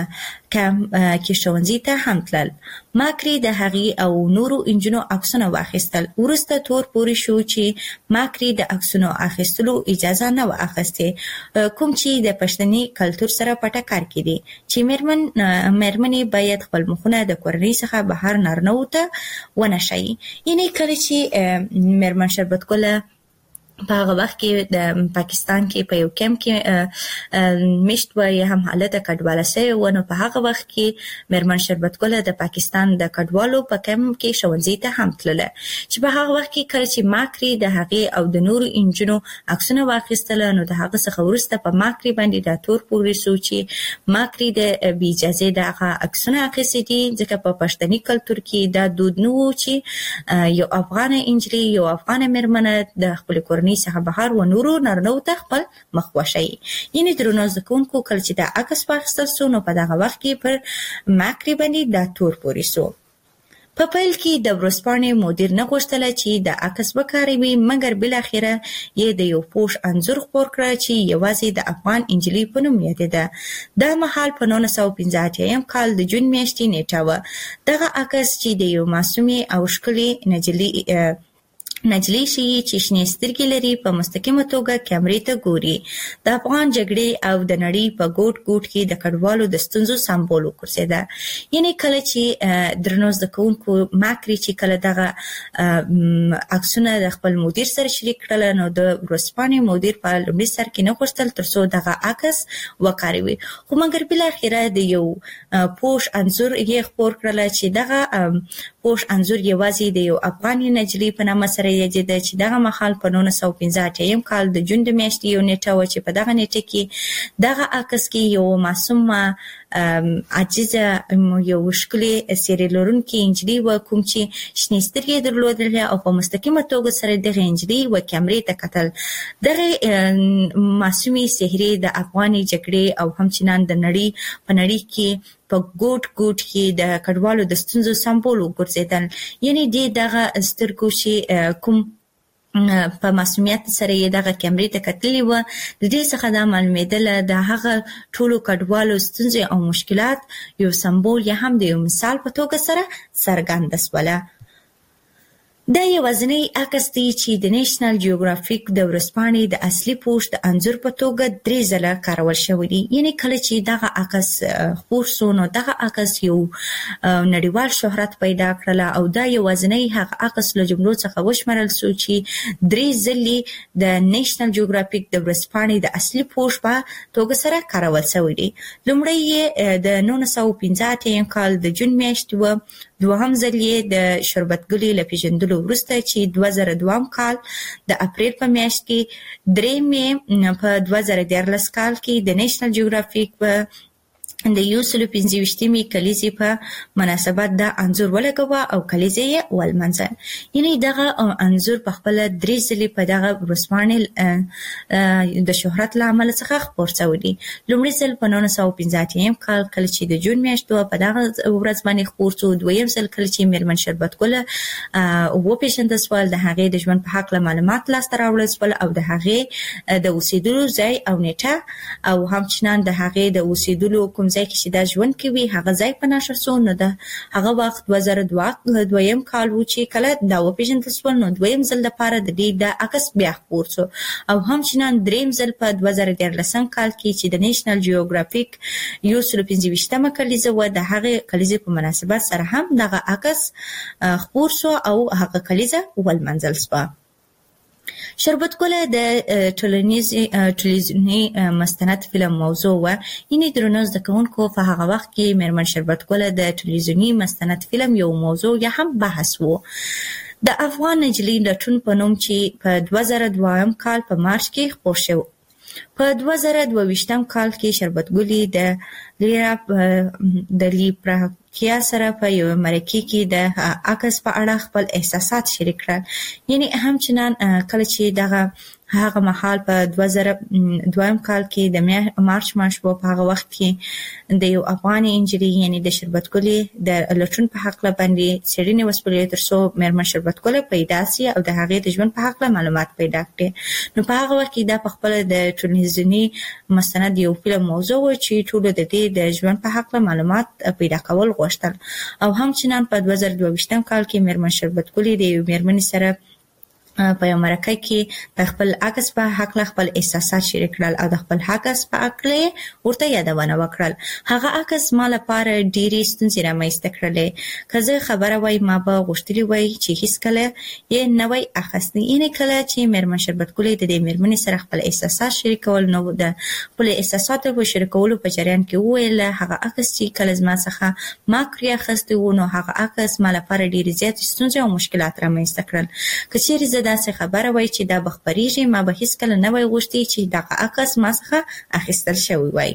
کې ښوونځي ته هم تلل. ماکري د هغې او نورو انجونو عکسونه واخیستل. وروسته تور پورې شو چې ماکري د عکسونو اخیستلو اجازه نه و اخیستې، کوم چې د پښتني کلتور سره په ټکر کې دي چې میرمنې باید خپل مخونه د کورنۍ څخه بهر نارینه‌وو ته ونه ښیي. یعنې کله چې میرمن شربت ګله په هغه وخت کې د پاکستان کې په یو کیمپ کې مشت و یا هم حالت کډواله سوی و، نو په هغه وخت کې میرمن شربت ګله د پاکستان د کډوالو په کیمپ کې ښوونځي ته هم تلله، چې په هغه وخت کې کله چې ماکري د هغې او د نورو انجونو عکسونه واخیستله، نو د هغه څخه وروسته په ماکري باندې دا تور پورې شو چې ماکري د بې اجازې د هغه عکسونه اخیستي دي، ځکه په پښتني کلتور کې دا دود نه و چې یو افغانه انجلۍ یو افغانه میرمنه د خپل کورنۍ څخه بهر و نورو نارینه‌وو ته خپل مخ وښیي. یعنې درنو زده کوونکو کله چې دا عکس واخیستل سو، نو په دغه وخت کې پر ماکري باندې دا تور پورې سو. په پیل کې د ورځپاڼې مدیر نه غوښتله چې د عکس وکاروي، مګر بالاخره یې د یو پوش انځور خپور کړ چې یوازې د افغان انجلۍ په نوم یادېده. دا مهال په 1985 کال د جون میاشتې نیټه وه. دغه عکس چې د یو معصومې او ښکلې نجلۍ ښیي چې شنې سترګې لري، په مستقیمه توګه کیمرې ته ګوري. د افغان جګړې او د نړۍ په ګوټ ګوټ کې د کډوالو د ستونزو سمبول وګرځېده. یعنې کله چې درنو زده کوونکو ماکري چې کله دغه عکسونه د خپل مدیر سره شریک کړل، نو د ورځپاڼې مدیر په لومړي سر کې نه غوښتل تر څو دغه عکس وکاروي، خو مګر بالاخره د یو پوش انځور یې خپور کړل چې دغه پوش انځور یوازې د یو افغاني نجلۍ په نامه سره یادېده، چې دغه مهال په 1985 کال د جون د میاشتې یو نیټه وه چې په دغه نیټه کې دغه عکس کې یو معصومه عاجزه یو ښکلې څېرې لرونکې نجلۍ وه، کوم چې شنې سترګې درلودلې او په مستقیمه توګه سره دغې نجلۍ و کیمرې ته کتل. دغې معصومې څهرې د افغاني جګړې او همچنان د نړۍ په نړۍ کې په ګوټ ګوټ کې د کډوالو د ستونزو سمبول وګرځېدل. یعنې دغه سترګو چې کوم په معصومیت سره یې دغه کیمرې ته کتلې وه، د دې څخه دا معلومېدله د هغه ټولو کډوالو ستونزې او مشکلات یو سمبول یا هم د یو مثال په توګه سره څرګنده سوله. دا یوازینی عکس دی چې د نیشنل جیوګرافیک د ورځپاڼې د اصلي پوسټ د انځور په توګه 3 ځله کارول شوی دی. یعنې کله چې دغه عکس خپور سو، نو دغه عکس یو نړیوال شهرت پیدا کړله او دا یوازینی هغه عکس له جملو څخه وشمارل سو چې 3 ځلې د نیشنل جیوګرافیک د ورځپاڼې د اصلي پوسټ په توګه سره کارول شوی دی. لومړی یې د 1985 کال د جون میاشتې وه، دوهم ځل یې د شربت ګلي له پیژندلو وروسته چې 2002 کال د اپریل په میاشت کې، درېیم یې په 2013 کال کې د نیشنل جیوګرافیک په د 125مې کلیزې په مناسبت دا انځور ولګوه او کلیزې یې ولمانځه. یعنې دغه انځور په خپله 3 ځلې په دغه ورځپاڼې د شهرت له امله څخه خپور شوی دی. لومړی ځل په 1985 کال کله چې د جون میاشت وه، په دغه ورځ باندې خپور شو. دویم ځل کله چې میرمن شربت ګله وپېژندل سول، د هغې د ژوند په هکله معلومات لاسته راوړل سول او د هغې د اوسېدلو ځای او نیټه او همچنان د هغې د اوسېدلو کوم ځای کې چې دا ژوند کوي هغه ځای په نښه سو. نو د هغه وخت 2002 کال و چې کله دا وپېژندل سول، نو دویم ځل لپاره د دې د عکس بیا خپور سو او همچنان درېیم ځل په 2013 کال کې چې د نیشنل جیوګرافیک 125مه کلیزه وه، د هغې کلیزې په مناسبت سره هم دغه عکس خپور سو او هغه کلیزه ولمانځل سوه. شربت ګله د ټلویزیوني مستند فلم موضوع وه. یعنې درنو زده کوونکو په هغه وخت کې میرمن شربت ګله د ټلویزیوني مستند فلم یو موضوع یا هم بحث و. د افغان نجلۍ لټون په نوم چې په 2002 کال په مارچ کې خپور شو. په 2022 کال کې شربت ګلي د لیپرا کیا سره په یو مرکه کې د عکس په اړه خپل احساسات شریک کړل. یعنی همچنان کله چې دغه هغه مهال په 2002 کال کې د مارچ میاشت په هغه وخت کې د یو افغاني انجری یعنی د شربت ګلې د لټون په حق باندې سړینې وسپړې ترڅو مېرمن شربت ګلې پیدا سي او د هغې د ژوند په حق معلومات پیدا کړي. نو په هغه وخت کې دا په خپل د ټلویزیوني مستند یو فلم موضوع و چې ټول د دې د ژوند په حق معلومات پیدا کول غوښتل. او همچنان په 2022 کال کې مېرمن شربت ګلې د مېرمنې سره په یو مرکه کې د خپل عکس په حق خپل احساسات شریک کړل او د خپل عکس په اړه ورته یادونه وکړل. هغه عکس ما لپاره ډېری ستونزې رامنځته کړلې. که زه خبره وای ما به غوښتلی وای چې هیڅ کله یې نه وای اخیستی. یعنې کله چې مېرمن شربت ګلې د دې مېرمنې سره خپل احساسات شریکول نو د خپل احساساتو په شریکولو په جریان کې وویل هغه عکس چې کله زما څخه ما کړی اخیستی و نو هغه عکس ما لپاره ډېرې زیاتې ستونزې او مشکلات رامنځته کړل. که چیرې زه داسې خبره وای چې دا بخبريږي ما به هیڅ کله نه وای غوښتي چې دغه عکس ما څخه اخیستل شوی وای.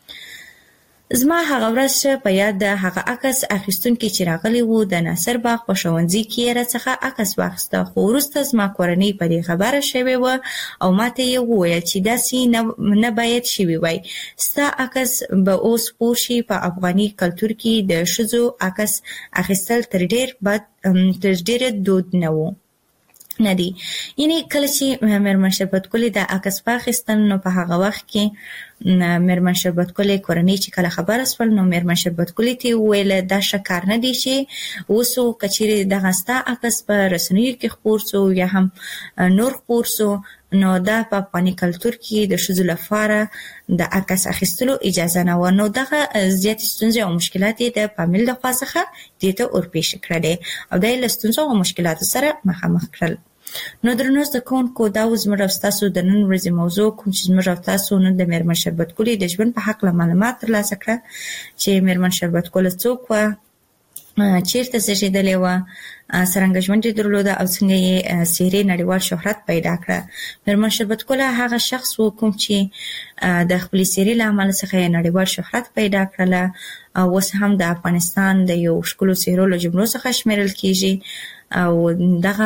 زما هغه ورځ په یاد د هغه عکس اخیستونکي چې راغلی وو د ناصر باغ په ښوونځي کې راڅخه عکس واخیسته. خو وروسته زما کورنۍ په دې خبره شوې وه او ماته یې وویل چې داسې نه باید شوي وای. ستا عکس به اوس پوه شي په افغاني کلتور کې د ښځو عکس اخیستل تر ډېره دود نه وو. ندی. یعنی کله چې مېرمن شربت ګلې د عکس واخیستل نو په هغه وخت کې مېرمن شربت ګلې کورنۍ چې کله خبره سول نو مېرمن شربت ګلې ته وویل دا ښه کار نه دی چې اوسو که چیرې دغه ستا عکس په رسنیو کې خپور سو یا هم نور خپور سو نو دا په افغاني کلتور کې د ښځو لپاره د عکس اخیستلو اجازه نه و. نو دغه زیاتې ستونزې او مشکلات یې د فامیل لخوا څخه دې ته ورپېښې کړلې او دا یې له ستونزو او مشکلاتو سره مخامخ کړل. نو درنو زده کوونکو دا زموږ او ستاسو د نن ورځې موضوع کوم چې زموږ او تاسو نن د مېرمن شربت ګلې د ژوند په حق معلومات ترلاسه کړه چې مېرمن شربت ګل څوک وه، چیرته زیږېدلې وه، څرنګه ژوند یې درلوده او څنګه یې څېرې نړیوال شهرت پیدا کړه. مېرمن شربت ګل هغه شخص و کوم چې د خپلې څېرې له امله څخه یې نړیوال شهرت پیدا کړله او اوس هم د افغانستان د یو ښکلو څېرو له جملو څخه شمیرل کېږي. او دغه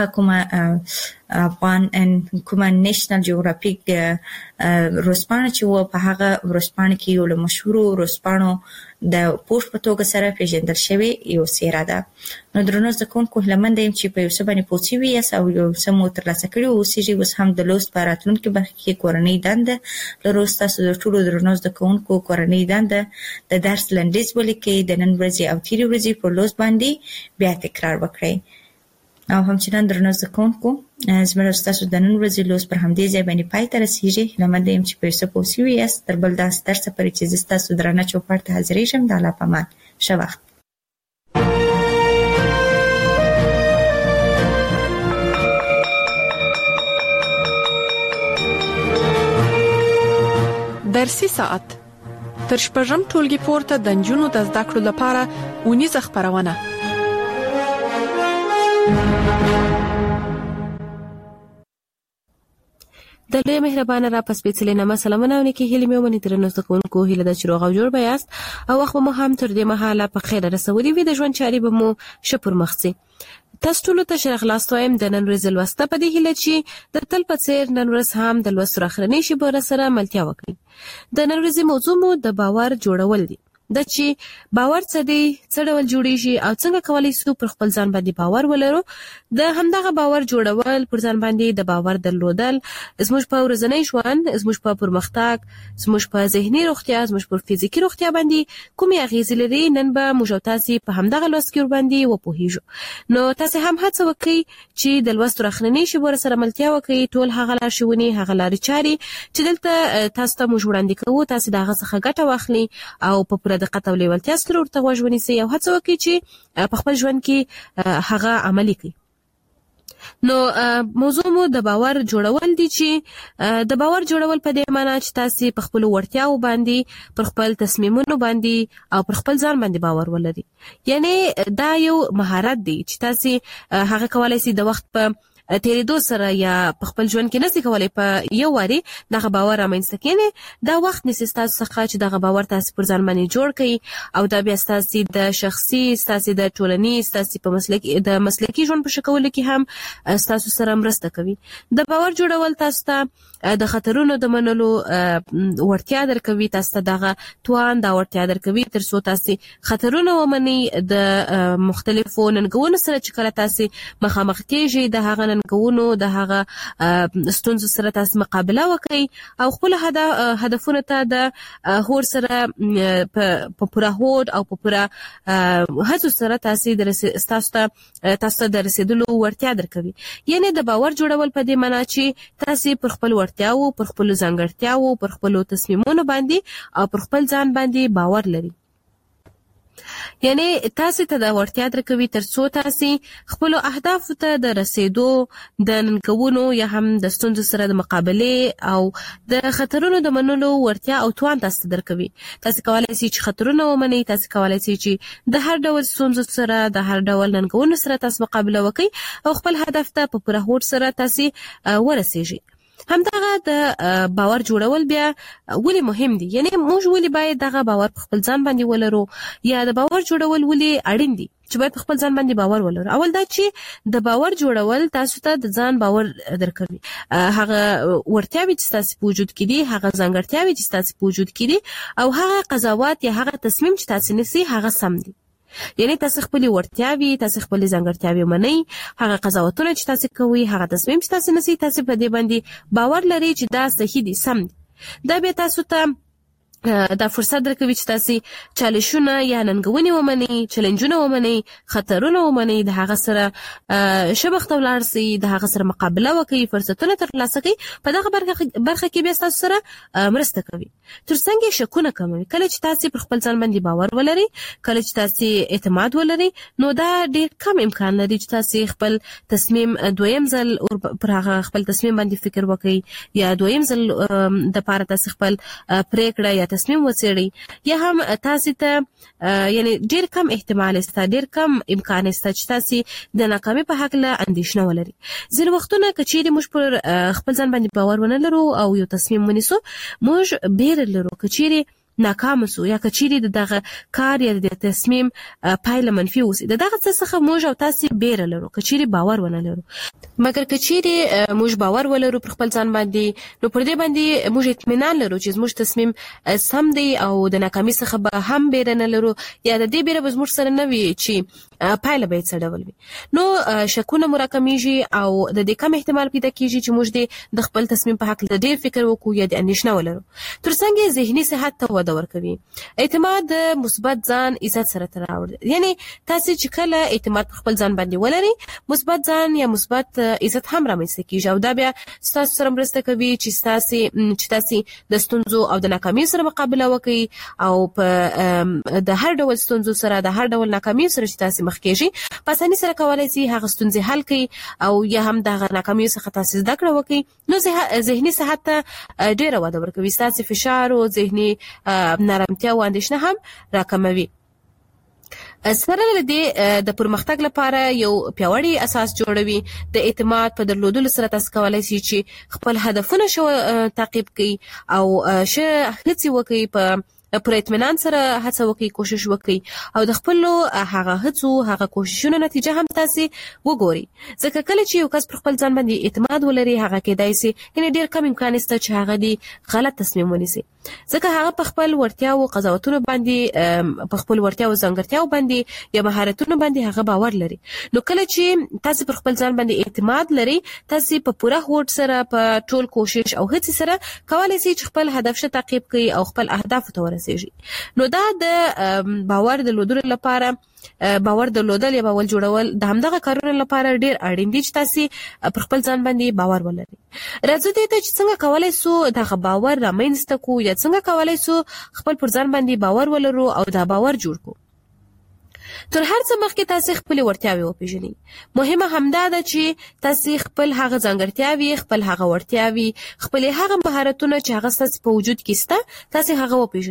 کومه نېشنل جیوګرافیک ورځپاڼه چې وه په هغه ورځپاڼه کې یو له مشهورو ورځپاڼو د پوسټ په توګه سره پیژندل شوې یو څېره ده. نو درنو زده کوونکو هیله منده یم چې په یو څه باندې پوه شوي یاست او یو څه مو ترلاسه کړي اوسېږي. اوس هم د لوست په راتلونکي برخه کې کورنۍ دنده لرو. ستاسو د ټولو درنو زده کوونکو کورنۍ دنده د درس لنډیز ولیکئ، د نن ورځې او تېرې ورځې پر لوست باندې بیا تکرار وکړئ. او همچنان درنو زده کوونکو زموږ او ستاسو د نن ورځې لوست پر همدې ځای باندې پای ته رسېږي. هیله منده یم چې په یو څه پوه شوي یاست. تر بل داسې درسه پورې چې زه ستاسو درانه چوپړ ته حاضرېږم د الله په امان. ښه وخت. درسي ساعت تر شپږم ټولګي پورته د نجونو د زده کړو لپاره اونیزه خپرونه. د لوی مهربانه را پس پیڅلې نامه سلامونه ونکي هیله مې ومني درنو زده کوونکو هیله د چروغ او جوړ بیاست او وخت مو هم تر دې مهاله په خیر رسولي وي. د ژوند چاري به مو شپور مخسي. تاسو ټول ته شرح خلاص وایم د نن ورځې لوسته په دې هیله چې د تل په څیر نن ورځ هم د لوست راخرنې شي بور سره ملتیا وکړي. د نن ورځې موضوع مو د باور جوړول دي. د چې باور څه دی، څه ډول جوړیږي او څنګه کولای شو پر خپل ځان باندې باور ولرو. د همدغه باور جوړول پر ځان باندې د باور درلودل زموږ په ورځنی ژوند، زموږ په پرمختګ، زموږ په ذهني روغتیا، زموږ په فزیکی روغتیا باندې کومې اغیزې لري نن به موږ تاسو په همدغه لوست کې ور باندې وپوهیږو. نو تاسو هم هڅه وکړئ چې د لوست راخننې شی ور سره ملتیا وکړئ. ټول هغه لارښوونې، هغه لارې چارې چې دلته تاسو ته موږ وړاندې کوو تاسو دغه څخه ګټه واخلئ او په پوره دقت او لیوالتیا سره ورته غوږ ونیسئ او هڅه وکړئ چې په خپل ژوند کې هغه عملي کړئ. نو موضوع مو د باور جوړول دي چې د باور جوړول په دې معنی چې تاسو په خپل وړتیاو باندې، پر خپل تصمیمونو باندې او پر خپل ځان باندې باور ولرئ. یعنی دا یو مهارت دی چې تاسو هغه کولای شئ د وخت په تیریدو سره یا په خپل ژوند کې نسی کولای په یو واري دغه باور رامنځته کړي دا وخت نسی تاسو څخه چې دغه باور تاسو پر ځان باندې جوړ کړئ او دا بیا تاسو د شخصي تاسو د ټولنیز تاسو په مسلکي ژوند په شکل کې هم تاسو سره مرسته کوي د باور جوړول تاسو ته د خطرونو د منلو ورتیا درکوي تاسو ته دغه توان دا ورتیا درکوي ترڅو تاسو خطرونه ومني د مختلفو ننګونو سره چې کله تاسو مخامخ کېږئ د هغه ننګونو د هغه ستونزو سره تاسو مقابله وکړئ او خپل هدفونه ته د هور سره په پوره هوډ او په پوره هڅو سره تاسو د رسیدلو ورتیا درکوي یعنی د باور جوړول په دې معنی چې تاسو پر خپل ورتیاو پر خپل ځانګړتیاو پر خپل تصمیمونو باندې او پر خپل ځان باندې باور لري یعنی تاسو ته د ورتیا درکوي ترڅو تاسو خپل اهداف ته د رسیدو د ننګونو یا هم د ستونزو سره د مقابله او د خطرونو د منلو ورتیا او توان تاسو درکوي تاسو کولای شئ چې خطرونه ومنئ تاسو کولای شئ چې د هر ډول ستونزو سره د هر ډول ننګونو سره تاسو مقابله وکړئ او خپل هدف ته په پوره هوډ سره تاسو ورسیږئ همدغه د باور جوړول بیا ولې مهم دي یعنی موږ ولې باید دغه باور په خپل ځان باندې ولرو یا د باور جوړول ولې اړین دي چې باید په خپل ځان باندې باور ولرو اول دا چې د باور جوړول تاسو ته د ځان باور درکوي هغه ورتیاوي چې تاسو په وجود کې دي هغه ځانګړتیاوي چې تاسو په وجود کې دي او هغه قضاوت یا هغه تصمیم چې تاسو نسی هغه سم دي یعنی تاسو خپل ورتیاوي تاسو خپل ځانګړتیاوي منئ هغه قضاوتونه چې تاسو کوئ هغه تصمیم چې تاسو نسی تاسو په دې باندې باور لرئ چې دا صحیح دي سم دي دا به تاسو ته دا فرصت درکوي چې تاسو چالشونه یا ننګونې ومنئ چیلنجونه ومنئ خطرونه ومنئ د هغه سره شبخته ولاړ سئ د هغه سره مقابله وکړئ فرصتونه ترلاسه کړئ په دغه برخه کې بیا تاسو سره مرسته کوي ترڅنګ شکونه کموي کله چې تاسو پر خپل ځان باندې باور ولرئ کله چې تاسو اعتماد ولرئ نو دا ډېر کم امکان لري چې تاسو خپل تصمیم دویم ځل پر هغه خپل تصمیم باندې فکر وکړئ یا دویم ځل د پاره تاسو خپل پریکړه یا تصمیم وڅېړئ یا هم تاسو ته یعنی ډېر کم احتمال است ډېر کم امکان است چې تاسو د ناکامۍ په حق له اندېښنه ولرئ ځینې وختونه کچېرې موږ پر خپل ځان باندې باور ونه لرو او یو تصمیم ونیسو موږ بیره لرو کچېرې ناکام سو یا کچېرې دغه کار یا د تصمیم پایله منفي وسی دغه څه موږ او تاسو بیره لرو کچېرې باور ونه لرو مګر کچېرې موږ باور ولرو پر خپل ځان باندې نو پر دې باندې موږ اطمینان لرو چې موږ تصمیم سم دی او د ناکامۍ څخه به هم بیره نه لرو یا د دې بیره به موږ سره نه وي چې پایله به څه ډول وي نو شکونه مراکمېږي او د دې کم احتمال پیدا کیږي چې موږ د خپل تصمیم په حق ډېر فکر وکړو یا د اندېښنه ولرو ترڅنګ ذهني صحت ته وده ورکوي اعتماد د مثبت ځان عزت سره تړاو یعنی تاسو چې کله اعتماد په خپل ځان باندې ولرئ مثبت ځان یا مثبت عزت هم رامنځته کیږي او دا بیا تاسو سره مرسته کوي چې تاسو د ستونزو او د ناکامۍ سره مقابله وکړئ او په د هر ډول ستونزو سره د هر ډول ناکامۍ سره چې تاسو مخ کېږئ په اسانۍ سره کولای شئ هغه ستونزې حل کړئ او یا هم د ناکامۍ څخه تاسو زده کړه وکړئ نو ذهني صحت ته ډېره وده ورکوي تاسو فشار او ذهني نارمتیا او اندېښنه هم راکموي سره لدې د پرمختګ لپاره یو پیاوړی اساس جوړوي د اعتماد په درلودلو سره تاسو کولای شئ چې خپل هدفونه تعقیب کړئ او هڅه وکړئ په پر اطمینان سره هڅه وکړئ کوشش وکړئ او د خپل هغه هڅو هغه کوششونو نتیجه هم تاسو وګورئ ځکه کله چې یو کس پر خپل ځان باندې اعتماد ولري هغه کېدای شي یعنی ډېر کم امکان است چې هغه دی غلط تصمیم ونیسي ځکه هغه په خپل ورتیا او قضاوتونو باندې په خپل ورتیا او ځانګړتیاو باندې یا مهارتونو باندې هغه باور لري نو کله چې تاسو پر خپل ځان باندې اعتماد لري تاسو په پوره هوډ سره په ټول کوشش او هڅې سره کولای شئ چې خپل هدف ته تعقیب کړئ او خپل اهداف ته ورسیږئ نو دا د باور درلودلو لپاره باور درلودل یا باور جوړول د همدغه کارونو لپاره ډېر اړین دي چې تاسو پر خپل ځان باندې باور ولرئ راځو دې ته چې څنګه کولای شو دغه باور رامنځته کو یا څنګه کولای شو خپل پر ځان باندې باور ولرو او دا باور جوړ کو تر هر څه مخکې تاسو خپل ورتیاوي وپیژنئ مهمه همدا ده چې تاسو خپل هغه ځانګړتیاوي خپل هغه ورتیاوي خپل هغه مهارتونه چې هغه تاسو په وجود کې سته تاسو هغه وپیژنئ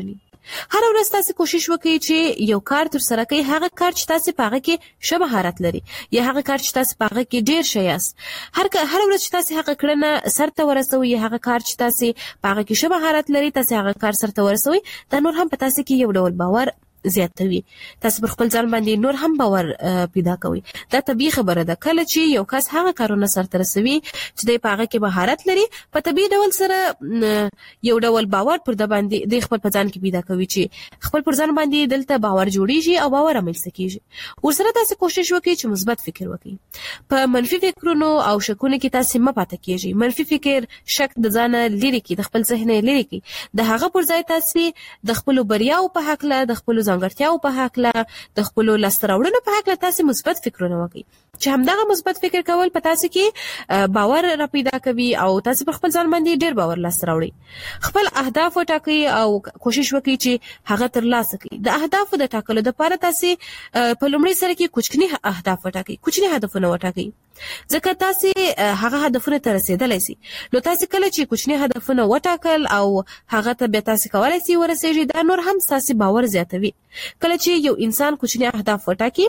هر ورځ تاسو کوشش وکړئ چې یو کار تر سره کړئ، هغه کار چې تاسو پاغه کې ښه مهارت لري یا هغه کار چې تاسو پاغه کې ډیر ښه یاست. هر ورځ چې تاسو هغه کړنه سرته ورسوي، هغه کار چې تاسو پاغه کې ښه مهارت لري، تاسو هغه کار سرته ورسوي، دا نور هم په تاسو کې یو ډول باور زیاتوي. تاسو پر خپل ځان باندې نور هم باور پیدا کوئ. دا طبيعي خبره ده. کله چې یو کس هغه کارونه سرته رسوي چې د پاغه کې مهارت لري، په طبيعي ډول سره یو ډول باور پر د باندې د خپل ځان کې پیدا کوي چې خپل پر ځان باندې دلته باور جوړیږي او باور عملسته کیږي. ورسره تاسو کوشش وکړئ چې مثبت فکر وکړئ. په منفي فکرونو او شکونو کې تاسو مه پاتې کیږئ. منفي فکر شک د ځان لري کې، د خپل ذهن لري کې، د هغه پر ځای تاسو د خپل بریاو په حق له، د خپل ځانګړتیاو په حق له، د خپل لاسته راوړنو په حق له تاسو مثبت فکرونه وکړئ چې همدغه مثبت فکر کول په تاسو کې باور را پیدا کوي او تاسو پر خپل ځان باندې ډیر باور لاسته راوړئ. خپل اهداف وټاکئ او کوشش وکړئ چې هغه ترلاسه کړئ. د اهدافو د ټاکلو لپاره تاسو په لومړي سره کې کوچني اهداف وټاکئ، کوچني هدفونه وټاکئ، ځکه تاسو هغه هدفونه ته رسیدلای شئ. نو تاسو کله چې کوچني هدفونه وټاکل او هغه ته به تاسو کولای شئ ورسېږئ، دا نور هم تاسو باور زیاتوي. کله چې یو انسان کوچني اهداف وټاکي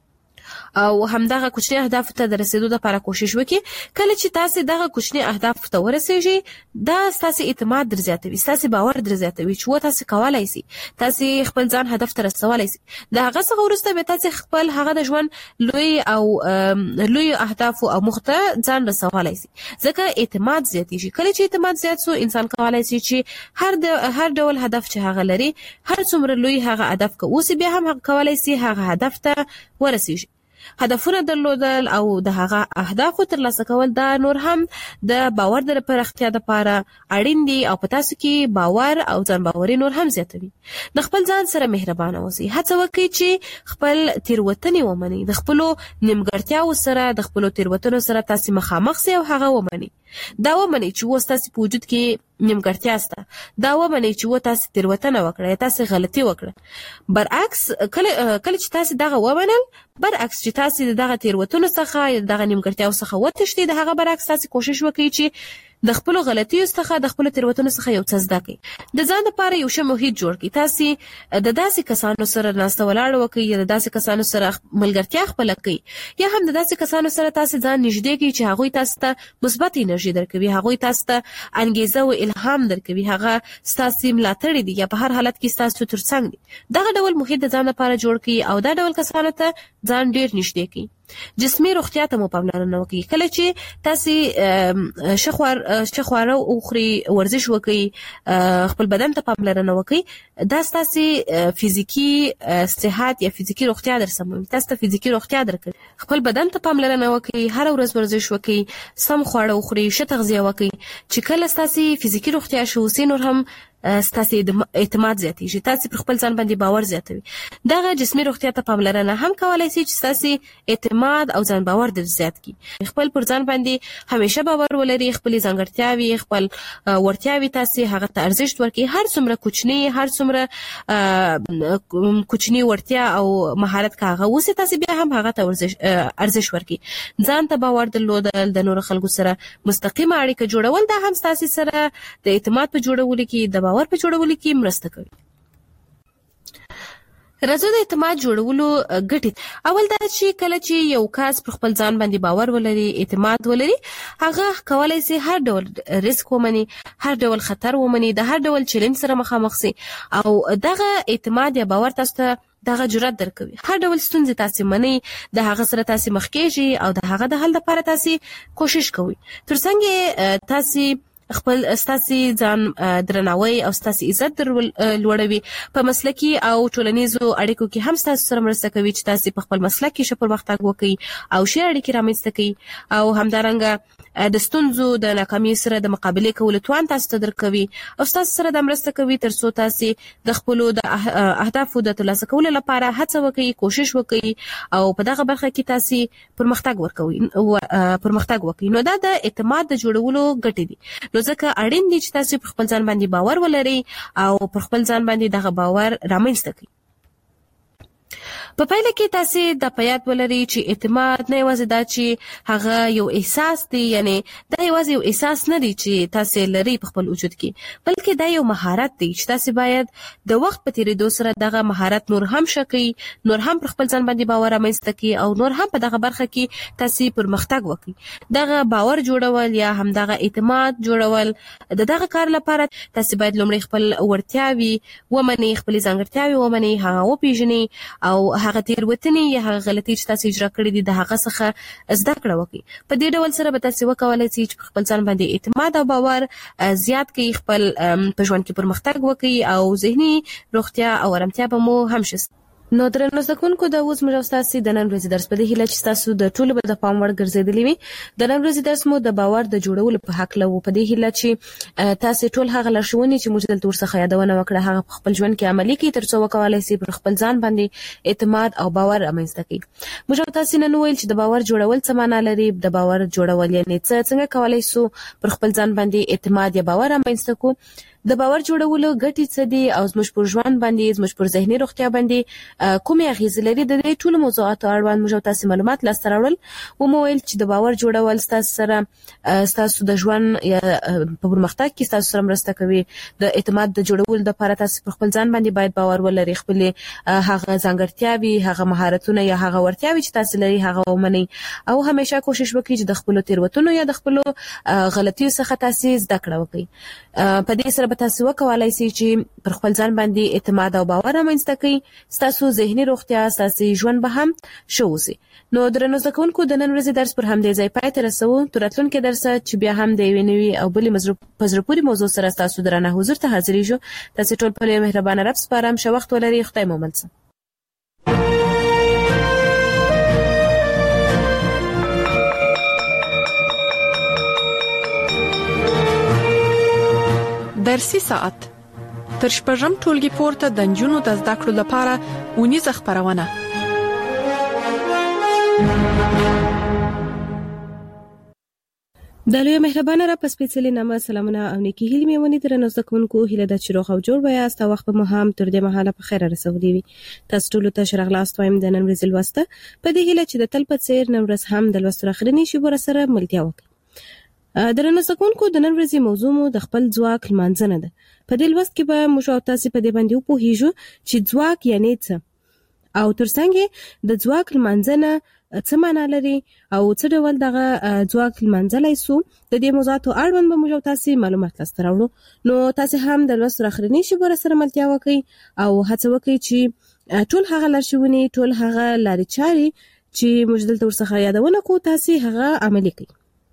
او همدغه کوچني اهداف ته د رسیدو لپاره کوشش وکړي، کله چې تاسو دغه کوچني اهداف ته ورسېږئ، دا تاسو اعتماد در زیاتوي، تاسو باور در زیاتوي چې تاسو کولای شئ، تاسو خپل ځان هدف ته رسولای شئ. دا هغه څه ورسته به تاسو خپل هغه د ژوند لوی اهداف او مخته ځان رسولای شئ، ځکه اعتماد زیاتېږي. کله چې اعتماد زیات شو، انسان کولای شي چې هر ډول هدف چې هغه لري، هر څومره لوی هغه هدف که اوس بیا هم کولای شي هغه هدف ته ورسېږي. هدفونه درلودل او د هغه اهداف ترلاسه کول دا نور هم د باور د پراختیا لپاره اړین دي او په تاسو کې باور او ځان باوري نور هم زیاتوي. د خپل ځان سره مهربانه اوسئ. هڅه وکړئ چې خپل تیروتنې ومنئ. د خپل نیمګړتیاو سره، د خپل تیروتنو سره تاسو مخامخ سئ او هغه ومنئ. دا ومنئ چې تاسو په وجود کې نیمګړتیا سته. دا ومنئ چې تاسو تیروتنه وکړه، تاسو غلطي وکړه. برعکس کله چې تاسو دغه ومنل، برعکس چې تاسو دغه تیروتنو څخه، دغه نیمګړتیاو څخه وتښتئ، د هغه برعکس تاسو کوشش وکړئ چې د خپل غلطیو څخه، د خپل تیروتنو څخه یو څه زده کړئ. د ځان لپاره یو ښه محیط جوړ کړئ. تاسو د داسې کسانو سره ناسته ولاړه وکړئ یا د داسې کسانو سره ملګرتیا خپله کړئ یا هم د داسې کسانو سره تاسو ځان نږدې کړئ چې هغوی تاسو ته مثبت انرژي درکوي، هغوی تاسو ته انګیزه او الهام درکوي، هغه ستاسو ملاتړي دي یا په هر حالت کې ستاسو ترڅنګ دي. دغه ډول محیط د ځان لپاره جوړ کړئ او دا ډول کسانو ته ځان ډیر نږدې کړئ. جسمي روغتیا ته مو پاملرنه وکړئ. کله چې تاسو شخواره او خوري، ورزش وکړئ، خپل بدن ته پاملرنه وکړئ، دا تاسو فزیکی صحت یا فزیکی روغتیا درسموي، تاسو ته فزیکی روغتیا درکوي. خپل بدن ته پاملرنه وکړئ، هر ورځ ورزش وکړئ، سم خواړه وخورئ، ښه تغذیه وکړئ، چې کله تاسو فزیکی روغتیا شو، نور هم ستاسو اعتماد زیاتېږي، تاسو پر خپل ځان باندې باور زیاتوي. دغه جسمي روغتیا ته پاملرنه هم کولای شي چې تاسو اعتماد او ځان باور در زیات کړي. خپل پر ځان باندې همیشه باور ولرئ، خپل ځانګړتیاوي، خپل ورتیاوي تاسو هغه ته ارزښت ورکړئ. هر څومره کوچنی، هر څومره کوچنی ورتیا او مهارت کاغه اوس تاسو بیا هم هغه ته ارزښت ورکړئ. ځان ته باور درلودل، د نور خلکو سره مستقیمه اړیکه جوړول، دا هم تاسو سره د اعتماد په جوړولو کې، د باور په جوړولو کې مرسته کوي. راځو د اعتماد جوړولو ګټې. اول دا چې کله چې یو کس پر خپل ځان باندې باور ولري، اعتماد ولري، هغه کولای شي هر ډول ریسک ومني، هر ډول خطر ومني، د هر ډول چیلنج سره مخامخ شي او دغه اعتماد یا باور تاسو ته دغه جرأت درکوي. هر ډول ستونزې تاسو منئ، د هغه سره تاسو مخ کېږئ او د هغه د حل لپاره تاسو کوشش کوئ. ترڅنګ تاسو خپل ستاسو ځان درناوی او ستاسو عزت لوړوي. په مسلکي او ټولنیزو اړیکو کې هم تاسو سره مرسته کوي چې تاسو په خپل مسلک کې ښه پرمختګ وکړئ او ښې اړیکې رامنځته کړئ او همدارنګه د ستونزو د ناکامۍ سره د مقابله کولو توان تاسو ته درکوي او تاسو سره د مرسته کوي ترڅو تاسو د خپل د اهدافو د ترلاسه کولو لپاره هڅه وکړئ، کوشش وکړئ او په دغه برخه کې تاسو پرمختګ وکړئ. نو دا د اعتماد د جوړولو ګټې دي. نو ځکه اړین دي چې تاسو پر خپل ځان باندې باور ولرئ او پر خپل ځان باندې دغه باور رامنځته کړئ. په پایله کې تاسو د پیات ولري چې اعتماد نه یوازې دا چې هغه یو احساس دی، یعنی دا یوازې یو احساس نه دی چې تاسو لري په خپل وجود کې، بلکې دا یو مهارت دی چې تاسو باید د وخت په تیریدو سره دغه مهارت نور هم شکی، نور هم پر خپل ځان باندې باور رامنځته کړئ او نور هم په دغه برخه کې تاسو پرمختګ وکړئ. دغه باور جوړول یا هم دغه اعتماد جوړول د دغه کار لپاره تاسو باید لومړی خپل وړتیاوي ومنئ، خپل ځانګړتیاوي ومنئ، هغه وپیژنئ او هغه تیروتنې یا هغه غلطۍ چې تاسو اجرا کړې دي د هغه څخه زده کړه وکړئ. په دې ډول سره به تاسو وکولای شئ چې خپل ځان باندې اعتماد او باور زیات کړئ، خپل په ژوند کې پرمختګ وکړئ او ذهني روغتیا او آرامتیا به مو هم شي. نو درنو زده کوونکو د اوس موږ تاسو د نن ورځې درس په دې هیله چې تاسو د ټولو به د پام وړ ګرځېدلی وي. د نن ورځې درس مو د باور د جوړولو په حق له په دې هیله چې تاسو ټول هغه لارښوونې چې موږ دلته ورڅخه یادونه وکړه هغه په خپل ژوند کې عملي کړئ ترڅو وکولای شئ پر خپل ځان باندې اعتماد او باور رامنځته کړئ. موږ تاسو نن ویل چې د باور جوړول څه معنی لري، د باور جوړول یعنی څنګه کولای شو پر خپل ځان باندې اعتماد یا باور رامنځته کړو، د باور جوړولو ګټې څه دي او زموږ پر ژوند باندې زموږ پر ذهني روغتیا باندې کومې اغیزې لري. د دې ټولو موضوعاتو اړوند موږ تاسو معلومات لاسته راوړل او مو ویل چې د باور جوړول تاسو د ژوند یا په پرمختګ کې تاسو سره مرسته کوي. د اعتماد د جوړولو لپاره تاسو پر خپل ځان باندې باید باور ولرئ، خپل هغه ځانګړتیاوي، هغه مهارتونه یا هغه ورتیاوي چې تاسو لري هغه ومنئ او همیشه کوشش وکړئ چې د خپل تیروتنو یا د خپل غلطیو څخه تاسو زده کړه وکړئ. په دې سره به تاسو وکولای شئ چې پر خپل ځان باندې اعتماد او باور رامنځته کړئ، تاسو ذهني روغتیا، تاسو ژوند به هم ښه وي. نو درنو زده کوونکو د نن ورځې درس پر همدې ځای پای ته رسوو. تر راتلونکي درس چې بیا هم د یوې نوې او بلې په زړه پورې موضوع سره تاسو درنه حضور ته حاضرېږو. تاسو ټول په مهربانه رب سپارم. ښه وخت ولرئ. خدای مو مل شه. درسي ساعت تر شپږم ټولګي پورته د نجونو د زده کړو لپاره اونیزه خپرونه. د لوی مهربانه را پسپېڅلې نامه سلامونه او نیکی هیلې مې ونی درنو زده کوونکو، هیله ده چې روغ او جوړ وایاست او وخت مو هم تر دې مهاله په خیر رسولي وي. تاسو ټول ته ښه راغلاست وایم د نن ورځې لوسته په دې هیله چې د تل په څیر نن ورځ هم د لوستو اخرنی شی بور سره ملتیا وکړي. درنو زده کوونکو د نن ورځې موضوع مو د خپل ځواک لمانځنه ده. په دې لوست کې به موږ تاسو په دې باندې وپوهیږو چې ځواک یعنی څه او ترڅنګ د ځواک لمانځنه څه معنی لري او څه ډول دغه ځواک لمانځلای سو. د دې موضوعاتو اړوند به موږ تاسو معلومات لاسته راوړو. نو تاسو هم د لوست اخرنی شی بور سره ملتیا وکړئ او هڅه وکړئ چې ټول هغه لارښوونې، ټول هغه لارې چارې چې موږ دلته ورڅخه یادونه کوو تاسو هغه عملي کړئ.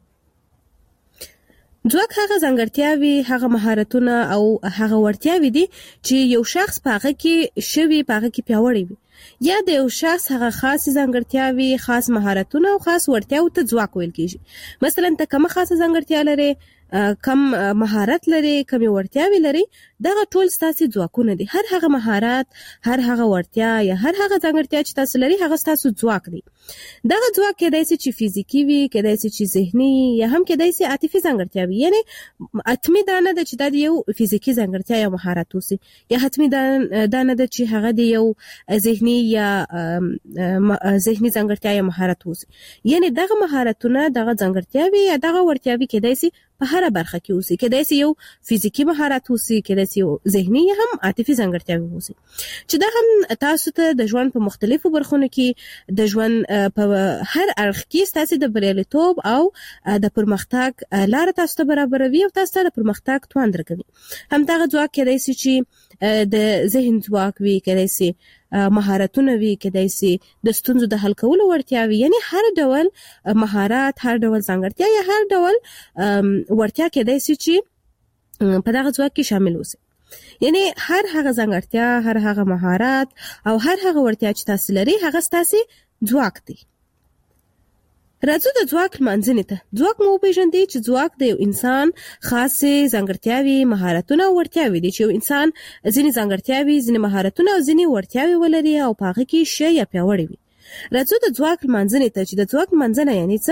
ځواک هغه ځانګړتیاوي، هغه مهارتونه او هغه ورتیاوي دي چې یو شخص په هغه کې شوی، په هغه کې پیاوړی وي، یا د یو شخص هغه خاص ځانګړتیاوي، خاص مهارتونه او خاص ورتیاو ته ځواک ویل کیږي. مثلا ته کوم خاصه ځانګړتیا لري، کم مهارت لري، کم ورتیاوي لري، دغه ټول ستاسو ځواکونه دي. هر هغه مهارت، هر هغه ورتیا یا هر هغه ځانګړتیا چې تاسو لري هغه ستاسو ځواک دی. دغه ځواک کېدای شي چې فزیکی وي، کېدای شي چې ذهني یا هم کېدای شي عاطفي ځانګړتیا وي. یعنی اتمی دا نه ده چې دا یو فزیکی ځانګړتیا یا مهارت وسی، یا اتمی دا نه ده چې هغه دی یو ذهني یا ذهني ځانګړتیا یا مهارت وسی. یعنی دغه مهارتونه، دغه ځانګړتیاوي یا دغه ورتیاوي کېدای شي په هر برخه کې اوسي، کېدای شي یو فزیکی مهارت اوسي، کېدای شي یو ذهني یا هم عاطفي ځانګړتیاوي اوسي چې دا هم تاسو ته د ژوند په مختلفو برخو کې د ژوند په هر اړخ کې تاسو د بریالیتوب او د پرمختګ لار تاسو ته برابروي او تاسو ته د پرمختګ توان درکوي. هم دغه ځواک کېدای شي چې د ذهن ځواک وي، کېدای شي مهارتونه وي، کېدای شي د ستونزو د حل کولو ورتیا وي. یعنی هر ډول مهارت، هر ډول ځانګړتیا یا هر ډول ورتیا کېدای شي چې په دغه ځواک کې شامل اوسي. یعنی هر هغه ځانګړتیا، هر هغه مهارت او هر هغه ورتیا چې تاسو لري هغه ستاسو ځواک دی. راځو د ځواک لمانځنې ته. ځواک مو وپېژندئ چې ځواک د یو انسان خاصې ځانګړتیاوي، مهارتونه او ورتیاوي دي. چې یو انسان ځینې ځانګړتیاوي، ځینې مهارتونه او ځینې ورتیاوي ولري او په هغه کې ښه یا پیاوړی وي. راځو د ځواک لمانځنې ته چې د ځواک لمانځنه یعنی څه.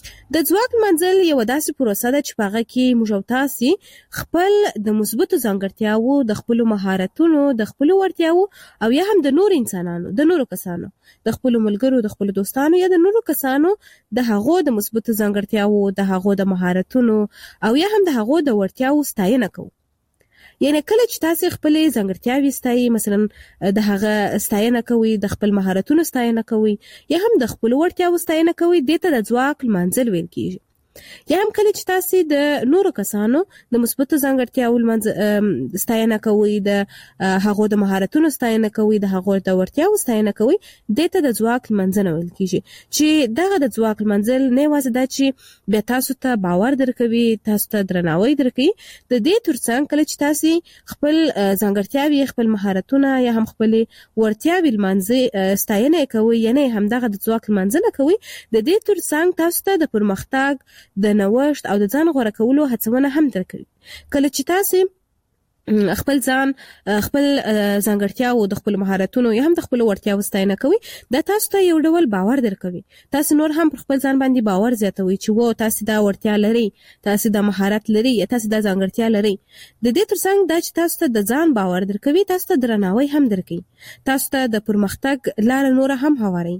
د ځواک منځل یو داسې پروسه ده چې په هغه کې موږ او تاسو خپل د مثبتو ځانګړتیاوو، د خپل مهارتونو، د خپل وړتیاوو او یا هم د نور انسانانو، د نورو کسانو، د خپل ملګرو، د خپل دوستانو یا د نورو کسانو د هغو د مثبتو ځانګړتیاوو، د هغو د مهارتونو او یا هم د هغو د وړتیاوو ستاینه کوو. یعنی کله چې تاسو خپل ځانګړتیاوې ستایي، مثلا د هغه ستاینه کوي، د خپل مهارتونو ستاینه کوي یا هم د خپل وړتیاوو ستاینه کوي، دته د ځواک منځل ویل کیږي. یا هم کله چې تاسو د نورو کسانو د مثبتو ځانګړتیاوو ستاینه کوي، د هغو د مهارتونو ستاینه کوي، د هغو د وړتیاوو ستاینه کوي، دته د ځواک منځنه ویل کیږي. چې دغه د ځواک منځل نه یوازې دا چې بیا تاسو ته باور درکوي، تاسو ته درناوی درکوي، د دې ترڅنګ کله چې تاسو خپل ځانګړتیاوې، خپل مهارتونه یا هم خپل وړتیاوې لمانځي ستاینه کوي، یعنی هم دغه د ځواک منځنه کوي، د دې ترڅنګ تاسو ته د پرمختګ، د نوښت او د ځان غوړه کولو هڅونه هم درکوي. کله چې تاسو خپل ځان، خپل ځانګړتیاو، د خپل مهارتونو یا هم د خپل وړتیاو ستاینه کوي، دا تاسو ته یو ډول باور درکوي. تاسو نور هم پر خپل ځان باندې باور زیاتوي چې وو تاسو دا وړتیا لري، تاسو دا مهارت لري، یا تاسو دا ځانګړتیا لري. د دې ترڅنګ دا چې تاسو ته د ځان باور درکوي، تاسو ته درناوی هم درکوي، تاسو ته د پرمختګ لار نور هم هواري،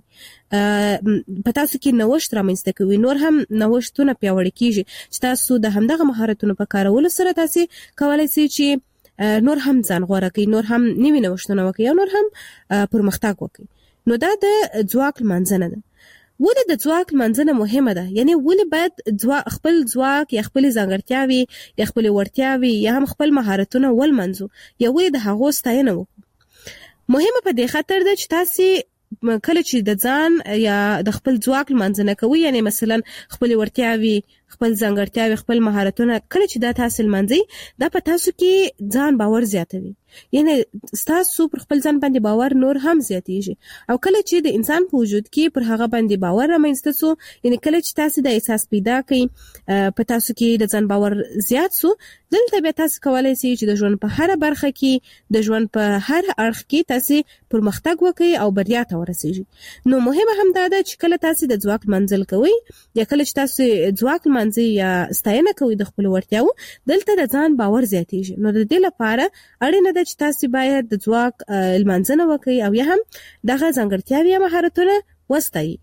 په تاسو کې نوښت رامنځته کوي، نور هم نوښتونه پیاوړي کیږي چې تاسو د همدغه مهارتونو په کارولو سره تاسو کولای شئ چې نور هم ځان غوړه کړئ، نور هم نوي نوښتونه وکړئ او نور هم پرمختګ وکړئ. نو دا د ځواک منځنه ده. ولې د ځواک منځنه مهمه ده؟ یعنی ولې باید خپل ځواک یا خپل ځانګړتیاوې یا خپل وړتیاوې یا هم خپل مهارتونه ولمنځو، یا ولې د هغو ستاینه وکړو؟ مهمه په دې خاطر ده چې تاسو کله چې د ځان یا د خپل ځواک منځنه کوي، یعنی مثلا خپل وړتیاوې، خپل ځانګړتیاوې، خپل مهارتونه کله چې دا تاسو منځي، دا په تاسو کې ځان باور زیاتوي، یعنی تاسو پر خپل ځان باندې باور نور هم زیاتېږي. او کله چې د انسان په وجود کې پر هغه باندې باور رامنځته سو، یعنی کله چې تاسو د احساس پیدا کړئ، په تاسو کې د ځان باور زیات سو، دلته بیا تاسو کولای شئ چې د ژوند په هر برخه کې، د ژوند په هر اړخ کې تاسو پرمختګ وکړئ او بریا ته ورسیږئ. نو مهمه هم دا ده چې کله تاسو د ځواک منځل کوئ یا کله چې تاسو ځواک منځي یا ستاینه کوئ د خپل وړتیاو، دلته د ځان باور زیاتېږي. نو د دې لپاره اړینه ده چې تاسو باید د ځواک منځنه وکړئ او یا هم دغه ځانګړتیاوې یا مهارتونه وستایئ.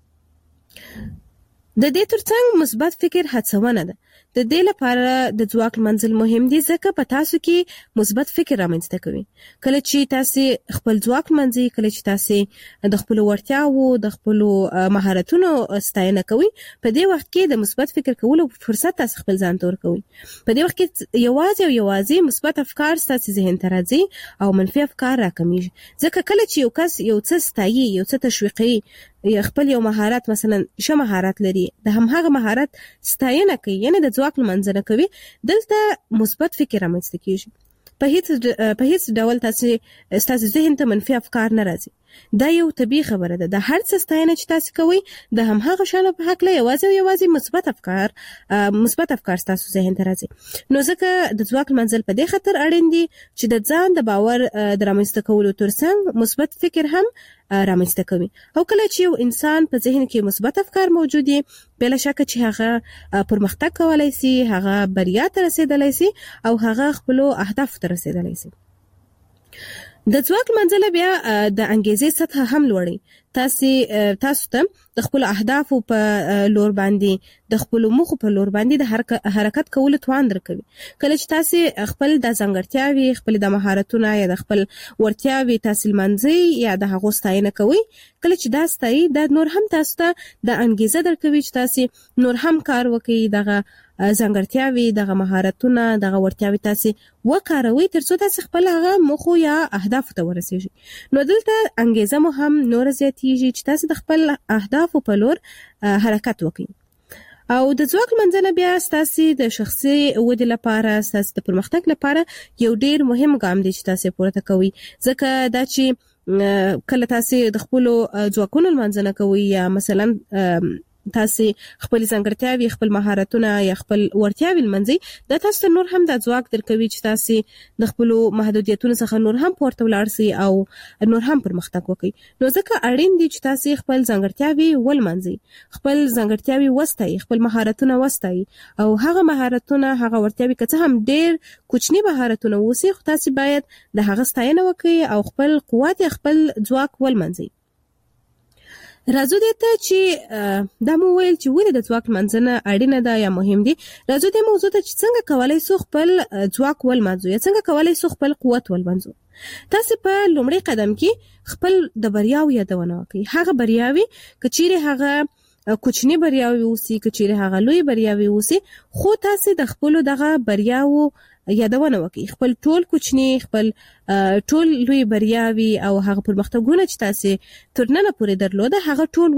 د دې ترڅنګ مثبت فکر هڅونه ده. د دې لپاره د ځواک منځل مهم دي ځکه په تاسو کې مثبت فکر رامنځته کوي. کله چې تاسو خپل ځواک منځي، کله چې تاسو د خپل وړتیاو، د خپل مهارتونو ستاینه کوي، په دې وخت کې د مثبت فکر کولو فرصت تاسو خپل ځان ته ورکوي. په دې وخت کې یوازې مثبت افکار تاسو ذهن ته راځي او منفي افکار راکمیږي. ځکه کله چې یو کس یو څه ستایي، یو څه تشویقي، یا خپل یو مهارت، مثلا ښه مهارت لري، د همغه مهارت ستاینه کوي، یعنی د ځواک منځنه کوي، دلته مثبت فکر رامنځته کیږي. په هیڅ ډول تاسو ذهن ته منفي افکار نه راځي. دا یو طبيعي خبره ده. د هر څه ستاینه چې تاسو کوئ، د همغه شانو په حق له یوازې مثبت افکار تاسو ذهن ته راځي. نو ځکه د ځواک منځل په دې خاطر اړین دي چې د ځان د باور د رامنځته کولو ترڅنګ مثبت فکر هم رامنځته کوي. او کله چې یو انسان په ذهن کې مثبت افکار موجود دي، بلا شک چې هغه پرمختګ کولای شي، هغه بریا ته رسیدلی شي او هغه خپل اهداف ته رسیدلی شي. د ځواک منځله بیا د انګیزې سطح هم لوړي. تاسو ته د خپل اهدافو په لور باندې، د خپل موخو په لور باندې د حرکت کولو توان درکوي. کله چې تاسو خپل د ځانګړتیاوې، خپل د مهارتونو یا د خپل وړتیاوې تاسو منځي یا د هغو ستاینه کوي، کله چې دا ستایي، دا نور هم تاسو ته د انګیزه درکوي چې تاسو نور هم کار وکړئ، دغه ځانګړتیاوې، دغه مهارتونه، دغه وړتیاوې تاسو وکاروئ ترڅو تاسو خپل هغه موخو یا اهدافو ته ورسیږئ. نو دلته انګیزه مو هم نور زیاتېږي چې تاسو د خپل اهدافو په لور حرکت وکړئ. او د ځواک منځنه بیا ستاسو د شخصي ودې لپاره، ستاسو د پرمختګ لپاره یو ډیر مهم ګام دی چې تاسو پورته کوئ. ځکه دا چې کله تاسو د خپل ځواکونو منځنه کوئ یا مثلا تاسو خپل ځانګړتیاوي خپل مهارتونه یا خپل وړتیاوي لمنځي دا تاسو نور هم د ځواک درکوي چې تاسو د خپل محدودیتونو څخه نور هم پورته ولاړ سي او نور هم پرمختګ وکړي. نو ځکه اړین دي چې تاسو خپل ځانګړتیاوي ولمنځي، خپل ځانګړتیاوي وستایي، خپل مهارتونه وستایي او هغه مهارتونه هغه وړتیاوي که هم ډېر کوچني مهارتونه وسی خو تاسو باید د هغه ستاینه وکړي او خپل قوت خپل ځواک ولمنځي. راځو دې ته چې دا مو ویل چې ولې د ځواک منځنه اړینه ده یا مهم دي. راځو دې موضوع ته چې څنګه کولای شو خپل ځواک ولمنځو یا څنګه کولای شو خپل قوت ولمنځو. تاسو په لومړي قدم کې خپل د بریاو یادونه وکړئ. هغه بریاوي کچېره هغه کوچنی بریاوي اوسي کچېره هغه لوی بریاوي اوسي خو تاسو د خپل دغه بریاو یادونه وکړئ. خپل ټول کوچنی خپل ټول لوی بریاوي او هغه پرمختګونه چې تاسو ترننه پورې درلوده هغه ټول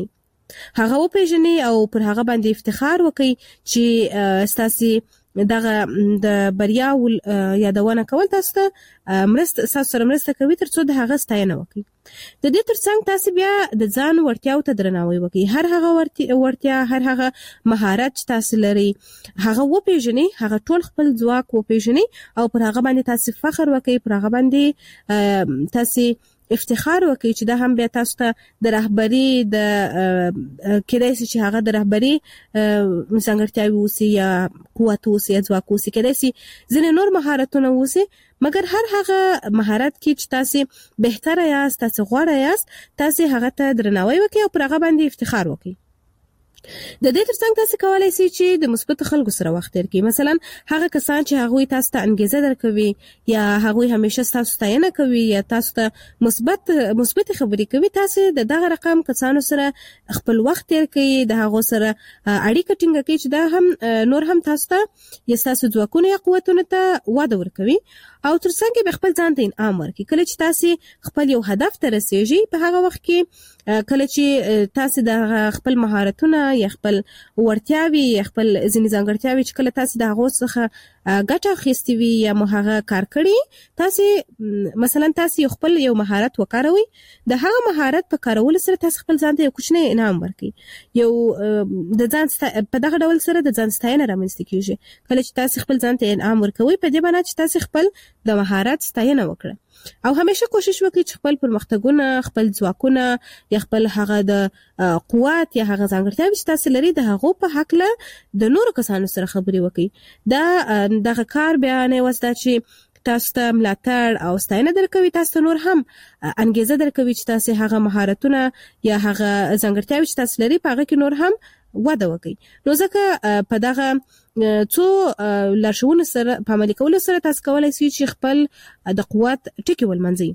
وپېژنئ او پر هغه باندې افتخار وکړئ چې تاسو دغه د بریاو یادونه کول تاسو ته مرسته کوي ترڅو د هغه ستاینه وکړي. د دې ترڅنګ تاسو بیا د ځان وړتیاو ته درناوی وکړئ. هر هغه وړتیا هر هغه مهارت چې تاسو لري هغه وپېژنئ، هغه ټول خپل ځواک وپېژنئ او پر هغه باندې تاسو فخر وکړئ، پر هغه باندې تاسو افتخار وکړي چې دا هم بیا تاسو ته د رهبری د کېدای شي چې هغه د رهبری څنګهتیاوي اوسي یا قوت اوسي یا ځواک اوسي، کېدای شي ځینې نور مهارتونه اوسي، مګر هر هغه مهارت کې چې تاسو بهتره یاست، تاسو غوره یاست، تاسو هغه ته درناوی وکړئ او پر هغه باندې افتخار وکړئ. د دې ترڅنګ تاسو کولای شئ چې د مثبت خلکو سره وخت تیر کړئ. مثلا هغه کسان چې هغه تاسو ته انګیزه درکوي یا هغه همیشه تاسو ستاینه کوي یا تاسو ته مثبت خبرې کوي، تاسو د دغه رقم کسانو سره خپل وخت تیر کړئ، د هغه سره اړیکه ټینګه کړئ چې دا هم نور هم تاسو ته یا تاسو ځواکونه یا قوتونه ته وده ورکوي او ترڅنګ به خپل ځان ته انعام ورکړي. کله چې تاسو خپل یو هدف ته رسیږئ په هغه وخت کې کله چې تاسو د خپل مهارتونه یا خپل وړتیاوي یا خپل ځینې ځانګړتیاوي چې کله تاسو د هغه څخه ګټه اخیستې وي یا هغه کار کړی، تاسو مثلا تاسو خپل یو مهارت وکاروئ، د هغه مهارت په کارولو سره تاسو خپل ځان ته یو کوچنی انعام ورکړئ. یو د ځان په دغه ډول سره د ځان ستاینه رامنځته کیږي. کله چې تاسو خپل ځان ته انعام ورکوئ په دې معنی چې تاسو خپل د مهارت ستاینه وکړه او همیشه کوشش وکړئ چې خپل پرمختګونه، خپل ځواکونه یا خپل هغه د قوت یا هغه ځانګړتیاوې چې تاسو لري د هغه په حق له د نورو کسانو سره خبرې وکړئ. دغه کار بیا نه وسته چې تاسو ته ملاتړ او ستاینه درکوي، تاسو ته نور هم انګیزه درکوي چې تاسو هغه مهارتونه یا هغه ځانګړتیاوې چې تاسو لري په هغه کې نور هم وده وکړي. نو ځکه په دغه څو لارښوونو سره په عملي کولو سره تاسو کولای شئ چې خپل د قوت ټکی ولمنځئ.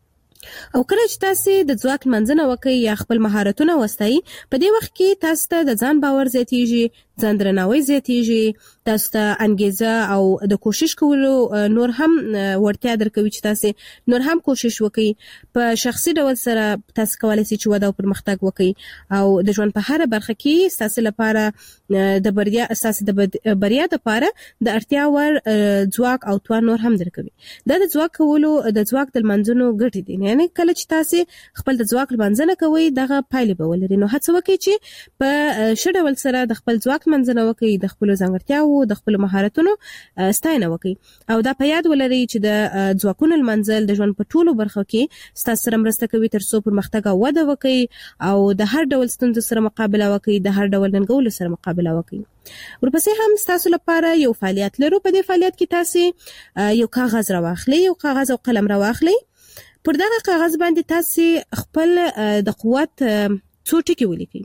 او کله چې تاسو د ځواک منځنه وکړئ یا خپل مهارتونه وستایي، په دې وخت کې تاسو ته د ځان باور زیاتیږي، ځان درناوی زیاتیږي، تاسو ته انګیزه او د کوشش کولو نور هم ورتیا درکوي چې تاسو نور هم کوشش وکړئ. په شخصي ډول سره تاسو کولای شئ چې وده او پرمختګ وکړئ او د ژوند په هر برخه کې تاسو لپاره د بریا اساس د بریا لپاره د اړتیا ور ځواک او توان نور هم درکوي. دا د ځواک کولو د ځواک د منځونو ګټې دي. یعنی کله چې تاسو خپل د ځواک منځنه کوئ دغه پایلې به ولري. نو هڅه وکړئ چې په ښه ډول سره د خپل ځواک منځنه وکړئ، د خپل ځانګړتیاو د خپل مهارتونو ستاینه وکړئ او دا په یاد ولرئ چې د ځواکونو منځل د ژوند په ټولو برخو کې ستاسو سره مرسته کوي ترڅو پرمختګ او وده وکړئ او د هر ډول ستونزو سره مقابله وکړئ، د هر ډول ننګولو سره مقابله وکړئ. ورپسې هم تاسو لپاره یو فعالیت لرو. په دې فعالیت کې تاسو یو کاغذ راواخلئ، یو کاغذ او قلم راواخلئ. پر دغه کاغذ باندې تاسو خپل د قوت څو ټکي ولیکئ،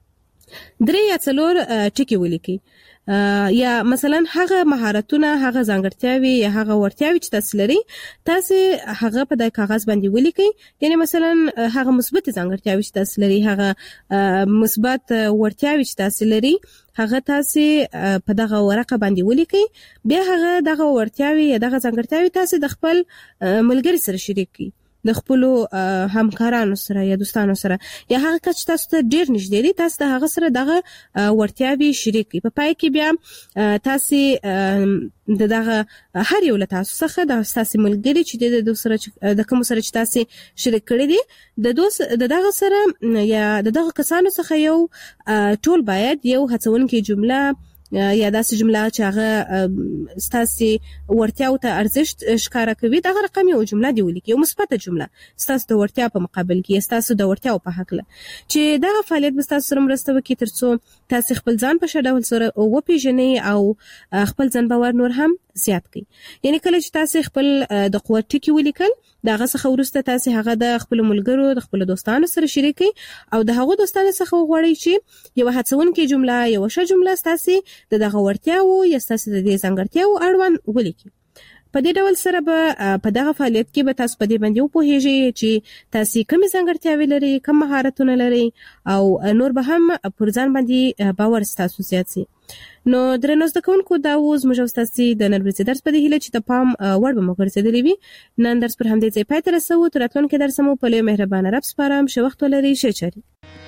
3 یا 4 ټکي ولیکئ. یا مثلا هغه مهارتونه، هغه ځانګړتیاوي یا هغه وړتیاوي چې تاسو لري، تاسو هغه په دغه کاغذ باندې ولیکئ. یعنی مثلا هغه مثبت ځانګړتیاوي چې تاسو لري، هغه مثبت وړتیاوي چې تاسو لري، هغه تاسو په دغه ورقه باندې ولیکئ. بیا هغه دغه وړتیاوي یا دغه ځانګړتیاوي تاسو د خپل ملګری سره شریک کړئ. د خپل همکارانو سره یا دوستانو سره یا هغه کچ تاسو ته ډیر نږدې دي تاسو د هغه سره دغه ورتیاوي شریک کړئ. په پای کې بیا تاسو دغه هر یو له تاسو څخه د تاسو ملګری چې د سره د کوم سره چې تاسو شریک کړی دي د دغه سره یا دغه کسانو څخه یو ټول باید یو هڅونکې جمله یا داسې جمله چې هغه ستاسو ورتیاو ته ارزښت ښکارا کوي دغه رقم یو جمله دی ولیکي یو مثبته جمله ستاسو د ورتیا په مقابل کې ستاسو د ورتیاو په حق له چې دا فعالیت به تاسو سره مرسته وکړي ترڅو تاسو خپل ځان په شډول سره وپیژنئ او خپل ځان باور نور هم زیات کړئ. یعنی کله چې تاسو خپل د قوت ټکی ولیکل دغه څخه ورسته تاسو هغه د خپل ملګرو د خپل دوستانو سره شریکئ او د هغو دوستانو څخه وغواړئ چې یو هڅونکې جمله یو ښه جمله تاسو دغه ورتیاو یا تاسو د دې ځانګړتیاو اړوند ولیکئ. په دې ډول سره به په دغه فعالیت کې به تاسو په دې باندې وپوهیږئ چې تاسو کومې ځانګړتیاوې لرئ کوم مهارتونه لرئ او نور به هم پر ځان باندې باور تاسو زیات شي. نو درنو زده کوونکو دا اوس موږ تاسو د نن ورځې درس په دې هیله چې د پام وړ به مو ګرځېدلی وي. نن درس پر همدې ځای پای ته رسوو. تر راتلونکي درس مو په لوی مهربانه رب سپارم. ښه وخت ولرئ. ښه چاري.